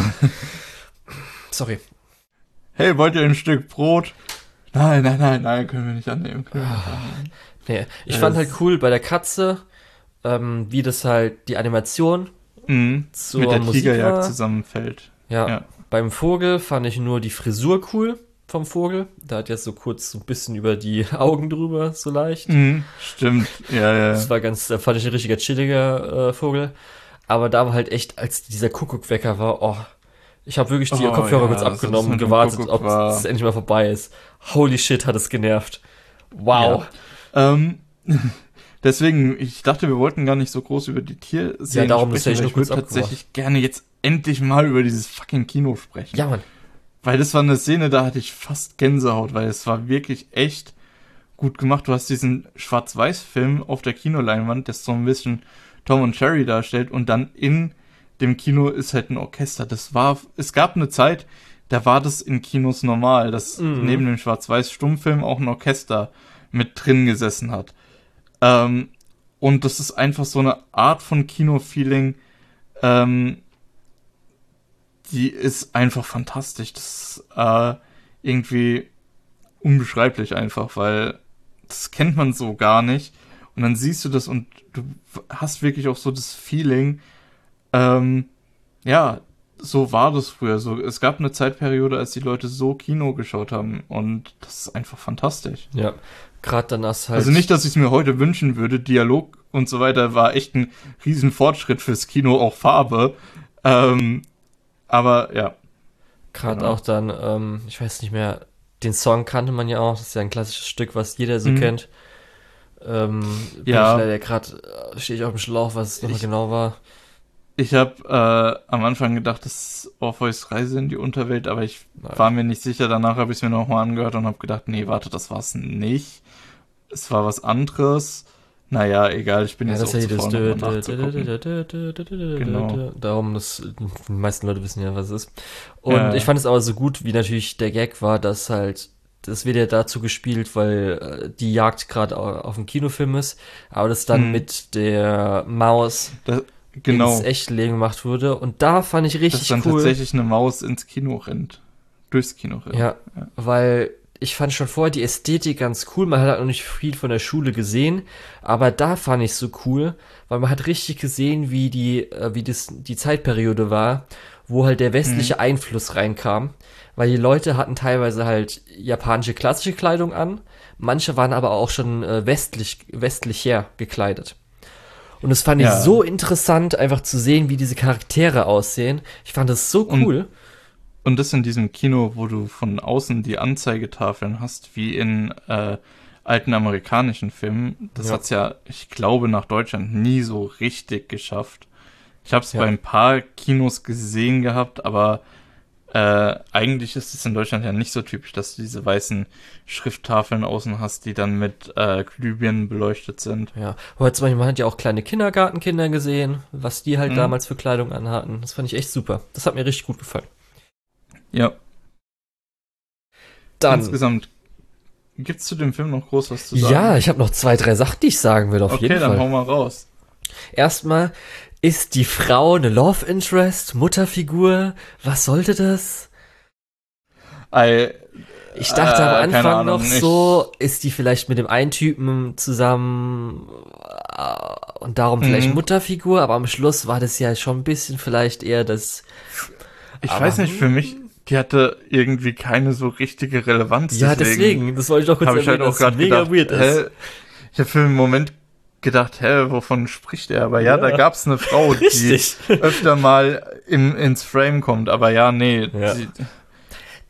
S2: Sorry.
S1: Hey, wollt ihr ein Stück Brot? Nein, nein, nein, nein, können wir nicht annehmen. Können wir nicht annehmen.
S2: Nee, ich
S1: Es-
S2: fand halt cool bei der Katze, ähm, wie das halt die Animation
S1: Mhm.
S2: zur
S1: Mit der
S2: Musik
S1: Tigerjagd
S2: war.
S1: zusammenfällt.
S2: Ja,
S1: Ja.
S2: beim Vogel fand ich nur die Frisur cool vom Vogel. Da hat jetzt so kurz so ein bisschen über die Augen drüber, so leicht.
S1: Mhm. Stimmt, ja, ja.
S2: Das war ganz, da fand ich ein richtiger chilliger äh, Vogel. Aber da war halt echt, als dieser Kuckuck-Wecker war, oh, ich habe wirklich die
S1: Oh,
S2: Kopfhörer
S1: ja,
S2: kurz
S1: das
S2: abgenommen und
S1: mit dem
S2: gewartet,
S1: Kuckuck
S2: ob
S1: war-
S2: es endlich mal vorbei ist. Holy shit, hat es genervt. Wow.
S1: Ja. Ähm, deswegen, ich dachte, wir wollten gar nicht so groß über die Tierszenen
S2: Ja, darum, das
S1: sprechen,
S2: hätte ich
S1: aber
S2: nur
S1: ich würde
S2: kurz
S1: tatsächlich gerne jetzt endlich mal über dieses fucking Kino sprechen.
S2: Ja, Mann.
S1: Weil das war eine Szene, da hatte ich fast Gänsehaut, weil es war wirklich echt gut gemacht. Du hast diesen Schwarz-Weiß-Film auf der Kinoleinwand, der so ein bisschen Tom und Jerry darstellt, und dann in dem Kino ist halt ein Orchester. Das war, es gab eine Zeit, da war das in Kinos normal, dass
S2: Mhm.
S1: neben dem Schwarz-Weiß-Stummfilm auch ein Orchester mit drin gesessen hat. Ähm, und das ist einfach so eine Art von Kino-Feeling, ähm, die ist einfach fantastisch. Das ist äh, irgendwie unbeschreiblich einfach, weil das kennt man so gar nicht. Und dann siehst du das und du hast wirklich auch so das Feeling, ähm, ja, so war das früher. So, es gab eine Zeitperiode, als die Leute so Kino geschaut haben, und das ist einfach fantastisch.
S2: Ja. Gerade dann hast halt.
S1: Also nicht, dass ich es mir heute wünschen würde. Dialog und so weiter war echt ein riesen Fortschritt fürs Kino, auch Farbe. Ähm, aber ja.
S2: Gerade
S1: Genau.
S2: auch dann, ähm, ich weiß nicht mehr, den Song kannte man ja auch, das ist ja ein klassisches Stück, was jeder so
S1: Mhm.
S2: kennt. Ähm, bin
S1: Ja.
S2: ich leider gerade, äh, stehe ich auf dem Schlauch, was es nochmal
S1: Ich-
S2: genau war.
S1: Ich habe äh, am Anfang gedacht, das ist Orpheus Reise in die Unterwelt, aber ich
S2: Nein.
S1: war mir nicht sicher. Danach habe ich es mir nochmal angehört und habe gedacht, nee, warte, das war's nicht. Es war was anderes. Naja, egal, ich bin
S2: Ja,
S1: jetzt
S2: das
S1: auch
S2: ist
S1: zu
S2: ja
S1: faul,
S2: jedes
S1: nochmal nachzugucken.
S2: Genau.
S1: Genau.
S2: Darum, das, die meisten Leute wissen ja, was es ist. Und
S1: Ja.
S2: ich fand es aber so gut, wie natürlich der Gag war, dass halt, das wird ja dazu gespielt, weil äh, die Jagd gerade au- auf dem Kinofilm ist, aber das dann
S1: Mhm.
S2: mit der Maus
S1: Das, genau,
S2: ins Echtleben gemacht wurde. Und da fand ich
S1: dass
S2: richtig
S1: dann
S2: cool.
S1: tatsächlich eine Maus ins Kino rennt. Durchs Kino rennt.
S2: Ja,
S1: Ja.
S2: weil ich fand schon vorher die Ästhetik ganz cool. Man hat halt noch nicht viel von der Schule gesehen, aber da fand ich so cool, weil man hat richtig gesehen, wie die, äh, wie das die Zeitperiode war, wo halt der westliche Einfluss reinkam, weil die Leute hatten teilweise halt japanische klassische Kleidung an, manche waren aber auch schon äh, westlich westlicher gekleidet. Und das fand ich
S1: Ja.
S2: so interessant, einfach zu sehen, wie diese Charaktere aussehen. Ich fand das so
S1: Und-
S2: cool.
S1: Und das in diesem Kino, wo du von außen die Anzeigetafeln hast, wie in äh, alten amerikanischen Filmen. Das
S2: Ja.
S1: hat's ja, ich glaube, nach Deutschland nie so richtig geschafft. Ich habe es
S2: Ja.
S1: bei ein paar Kinos gesehen gehabt, aber äh, eigentlich ist es in Deutschland ja nicht so typisch, dass du diese weißen Schrifttafeln außen hast, die dann mit äh, Glühbirnen beleuchtet sind.
S2: Ja, aber zum Beispiel, man hat ja auch kleine Kindergartenkinder gesehen, was die halt
S1: Mhm.
S2: damals für Kleidung anhatten. Das fand ich echt super. Das hat mir richtig gut gefallen.
S1: Ja,
S2: Dann,
S1: insgesamt gibt's zu dem Film noch groß was zu sagen?
S2: ja, ich habe noch zwei, drei Sachen, die ich sagen will, auf
S1: okay,
S2: jeden
S1: dann
S2: Fall.
S1: hau mal raus.
S2: Erstmal, ist die Frau eine Love Interest, Mutterfigur? Was sollte das?
S1: I,
S2: Ich dachte
S1: Äh,
S2: am
S1: keine
S2: Anfang
S1: Ahnung,
S2: noch
S1: ich-
S2: so, ist die vielleicht mit dem einen Typen zusammen äh, und darum vielleicht
S1: Mhm.
S2: Mutterfigur, aber am Schluss war das ja schon ein bisschen vielleicht eher das.
S1: Ich
S2: Aber-
S1: weiß nicht, für mich, die hatte irgendwie keine so richtige Relevanz.
S2: Ja, deswegen, das wollte ich doch kurz
S1: habe ich halt
S2: erwähnen,
S1: auch
S2: dass es
S1: gerade
S2: mega
S1: gedacht,
S2: weird ist.
S1: hä? Ich habe für einen Moment gedacht, hä, wovon spricht er? Aber ja,
S2: Ja.
S1: da gab's eine Frau, die
S2: Richtig.
S1: öfter mal im, ins Frame kommt. Aber ja, nee.
S2: Ja.
S1: Die,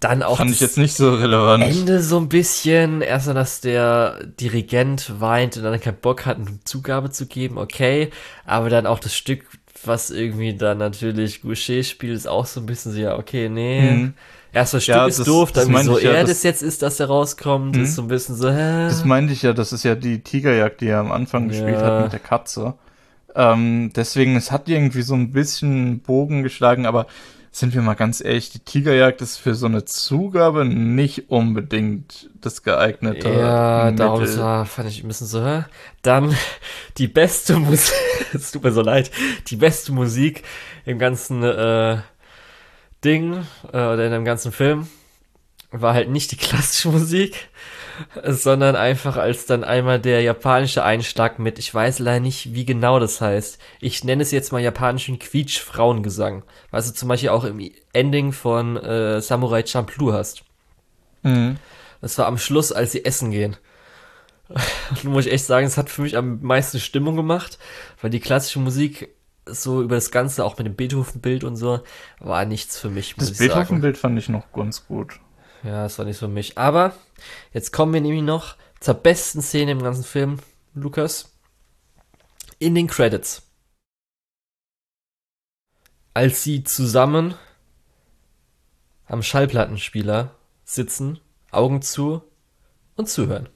S2: Dann auch
S1: Fand ich
S2: das
S1: jetzt nicht so relevant.
S2: Ende so ein bisschen. Erst dann, dass der Dirigent weint und dann keinen Bock hat, eine Zugabe zu geben, okay. Aber dann auch das Stück, was irgendwie dann natürlich Goucher spielt, ist auch so ein bisschen so, ja, okay, nee.
S1: Mhm.
S2: Erst das Stück
S1: Ja,
S2: ist
S1: das-
S2: doof,
S1: das
S2: dann wie
S1: meinte
S2: so
S1: ich ja,
S2: er
S1: das-
S2: das jetzt ist, dass er rauskommt,
S1: Mhm.
S2: ist so ein bisschen so, hä?
S1: Das meinte ich ja, das ist ja die Tigerjagd, die er am Anfang gespielt
S2: Ja.
S1: hat mit der Katze. Ähm, deswegen, es hat irgendwie so ein bisschen Bogen geschlagen, aber sind wir mal ganz ehrlich, die Tigerjagd ist für so eine Zugabe nicht unbedingt das geeignete
S2: Ja, darum
S1: Mittel.
S2: war, fand ich ein bisschen so, hä? Dann die beste Musik, es tut mir so leid, die beste Musik im ganzen äh, Ding äh, oder in dem ganzen Film war halt nicht die klassische Musik, sondern einfach als dann einmal der japanische Einschlag mit, ich weiß leider nicht, wie genau das heißt. Ich nenne es jetzt mal japanischen Quietsch-Frauengesang, was du zum Beispiel auch im Ending von äh, Samurai Champloo hast.
S1: Mhm.
S2: Das war am Schluss, als sie essen gehen. Und muss ich echt sagen, es hat für mich am meisten Stimmung gemacht, weil die klassische Musik so über das Ganze, auch mit dem Beethoven-Bild und so, war nichts für mich, muss
S1: Das
S2: ich sagen.
S1: Beethoven-Bild fand ich noch ganz gut.
S2: Ja, das war nicht für mich. Aber jetzt kommen wir nämlich noch zur besten Szene im ganzen Film, Lukas. In den Credits. Als sie zusammen am Schallplattenspieler sitzen, Augen zu und zuhören.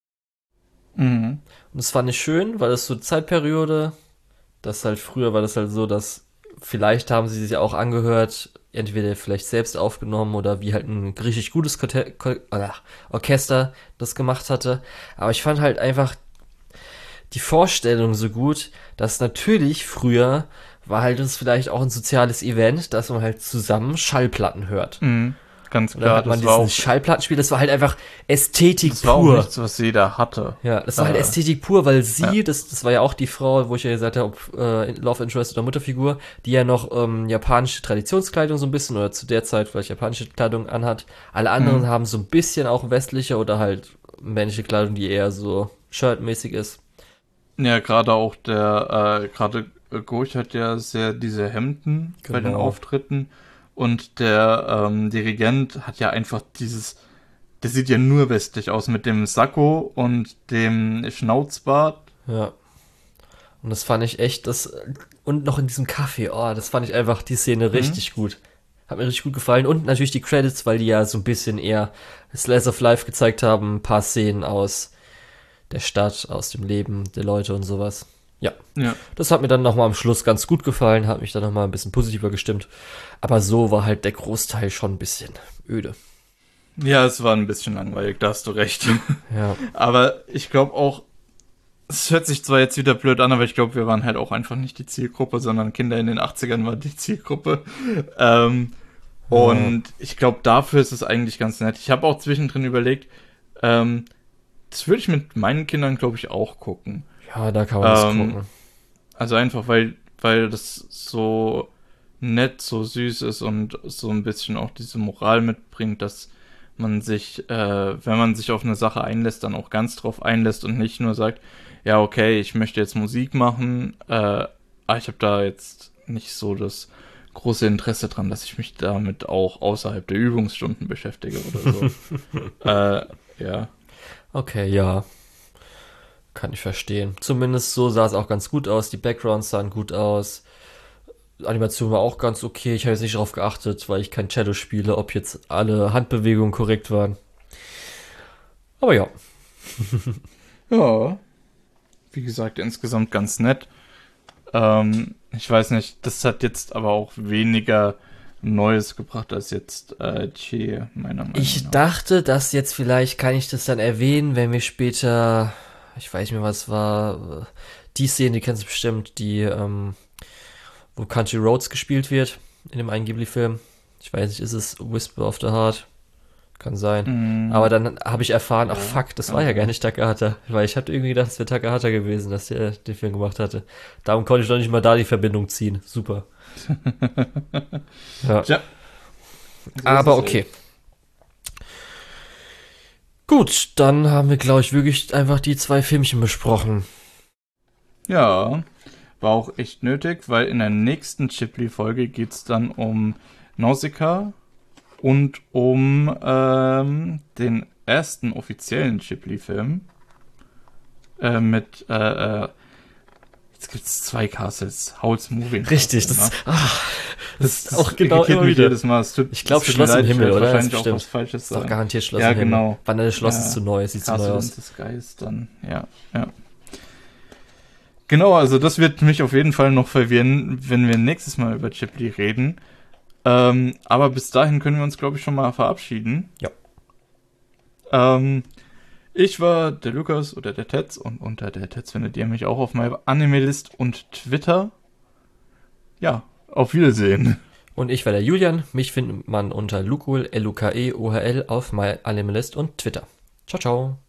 S1: Mhm.
S2: Und das fand ich schön, weil das so eine Zeitperiode, das halt früher war das halt so, dass vielleicht haben sie sich auch angehört, entweder vielleicht selbst aufgenommen oder wie halt ein richtig gutes Kote- Ko- äh, Orchester das gemacht hatte. Aber ich fand halt einfach die Vorstellung so gut, dass natürlich früher war halt das vielleicht auch ein soziales Event, dass man halt zusammen Schallplatten hört.
S1: Mhm. Ganz
S2: Und dann
S1: klar,
S2: hat man
S1: das war
S2: diesen
S1: auch,
S2: Schallplattenspiel, das war halt einfach Ästhetik
S1: das war auch
S2: pur.
S1: nichts, was jeder hatte.
S2: Ja, das war halt
S1: Äh,
S2: Ästhetik pur, weil sie,
S1: ja.
S2: das, das war ja auch die Frau, wo ich ja gesagt habe, ob äh, Love Interest oder Mutterfigur, die ja noch ähm, japanische Traditionskleidung so ein bisschen oder zu der Zeit vielleicht japanische Kleidung anhat. Alle anderen
S1: Mhm.
S2: haben so ein bisschen auch westliche oder halt männliche Kleidung, die eher so shirtmäßig ist.
S1: Ja, gerade auch der, äh, gerade Gurch hat ja sehr diese Hemden bei den
S2: Genau.
S1: Auftritten und der ähm, Dirigent hat ja einfach dieses, der sieht ja nur westlich aus mit dem Sakko und dem Schnauzbart.
S2: Ja. Und das fand ich echt, das, und noch in diesem Café, oh, das fand ich einfach die Szene richtig gut. Hat mir richtig gut gefallen. Und natürlich die Credits, weil die ja so ein bisschen eher Slice of Life gezeigt haben, ein paar Szenen aus der Stadt, aus dem Leben der Leute und sowas. Ja,
S1: Ja.
S2: das hat mir dann nochmal am Schluss ganz gut gefallen, hat mich dann nochmal ein bisschen positiver gestimmt. Aber so war halt der Großteil schon ein bisschen öde.
S1: Ja, es war ein bisschen langweilig, da hast du recht.
S2: Ja,
S1: Aber ich glaube auch, es hört sich zwar jetzt wieder blöd an, aber ich glaube, wir waren halt auch einfach nicht die Zielgruppe, sondern Kinder in den achtzigern waren die Zielgruppe. Ähm,
S2: Ja.
S1: Und ich glaube, dafür ist es eigentlich ganz nett. Ich habe auch zwischendrin überlegt, ähm, das würde ich mit meinen Kindern, glaube ich, auch gucken.
S2: ja, da kann man das
S1: Ähm,
S2: gucken.
S1: Also einfach, weil, weil das so nett, so süß ist und so ein bisschen auch diese Moral mitbringt, dass man sich, äh, wenn man sich auf eine Sache einlässt, dann auch ganz drauf einlässt und nicht nur sagt, ja, okay, ich möchte jetzt Musik machen, äh, aber ich habe da jetzt nicht so das große Interesse dran, dass ich mich damit auch außerhalb der Übungsstunden beschäftige oder so. äh, ja.
S2: Okay, ja. Kann ich verstehen. Zumindest so sah es auch ganz gut aus. Die Backgrounds sahen gut aus. Die Animation war auch ganz okay. Ich habe jetzt nicht darauf geachtet, weil ich kein Cello spiele, ob jetzt alle Handbewegungen korrekt waren. Aber ja.
S1: Ja. Wie gesagt, insgesamt ganz nett. Ähm, ich weiß nicht, das hat jetzt aber auch weniger Neues gebracht als jetzt äh, Che, meiner Meinung
S2: Ich
S1: nach.
S2: dachte, dass jetzt vielleicht kann ich das dann erwähnen, wenn wir später, ich weiß nicht mehr, was war, die Szene, die kennst du bestimmt, die, ähm, wo Country Roads gespielt wird, in dem einen Ghibli-Film. Ich weiß nicht, ist es Whisper of the Heart? Kann sein.
S1: Mm,
S2: Aber dann habe ich erfahren, ach
S1: Ja,
S2: fuck, das
S1: kann
S2: war ja
S1: sein.
S2: gar nicht Takahata. Weil ich hatte irgendwie gedacht, es wäre Takahata gewesen, dass der den Film gemacht hatte. Darum konnte ich doch nicht mal da die Verbindung ziehen. Super. Ja.
S1: Tja. So
S2: Aber
S1: ist es
S2: okay. Gut, dann haben wir, glaube ich, wirklich einfach die zwei Filmchen besprochen.
S1: Ja, war auch echt nötig, weil in der nächsten Ghibli-Folge geht es dann um Nausicaa und um ähm, den ersten offiziellen Ghibli-Film äh, mit äh, äh, jetzt gibt's zwei Castles, Howl's Moving
S2: Richtig,
S1: Castle,
S2: das,
S1: ne?
S2: ach, das,
S1: Das
S2: ist auch genau
S1: irritiert
S2: immer
S1: mich
S2: wieder.
S1: jedes Mal. Es tut,
S2: Ich glaube
S1: es tut mir
S2: Schloss im
S1: leid, ich
S2: Himmel,
S1: werde
S2: oder?
S1: wahrscheinlich
S2: Das
S1: auch
S2: stimmt.
S1: was Falsches
S2: Das ist doch
S1: sagen.
S2: garantiert Schloss
S1: Ja,
S2: im Himmel.
S1: genau.
S2: Wann Schloss
S1: Ja,
S2: ist zu neu, sieht zu
S1: Castle
S2: neu
S1: in
S2: aus.
S1: Disguise dann, ja, ja. Genau, also das wird mich auf jeden Fall noch verwirren, wenn wir nächstes Mal über Ghibli reden. Ähm, aber bis dahin können wir uns, glaube ich, schon mal verabschieden.
S2: Ja.
S1: Ähm, ich war der Lukas oder der Tetz und unter der Tetz findet ihr mich auch auf meinem Anime-List und Twitter. Ja, auf Wiedersehen.
S2: Und ich war der Julian. Mich findet man unter Lukul, L U K E O H L auf MyAnimalist und Twitter. Ciao, ciao.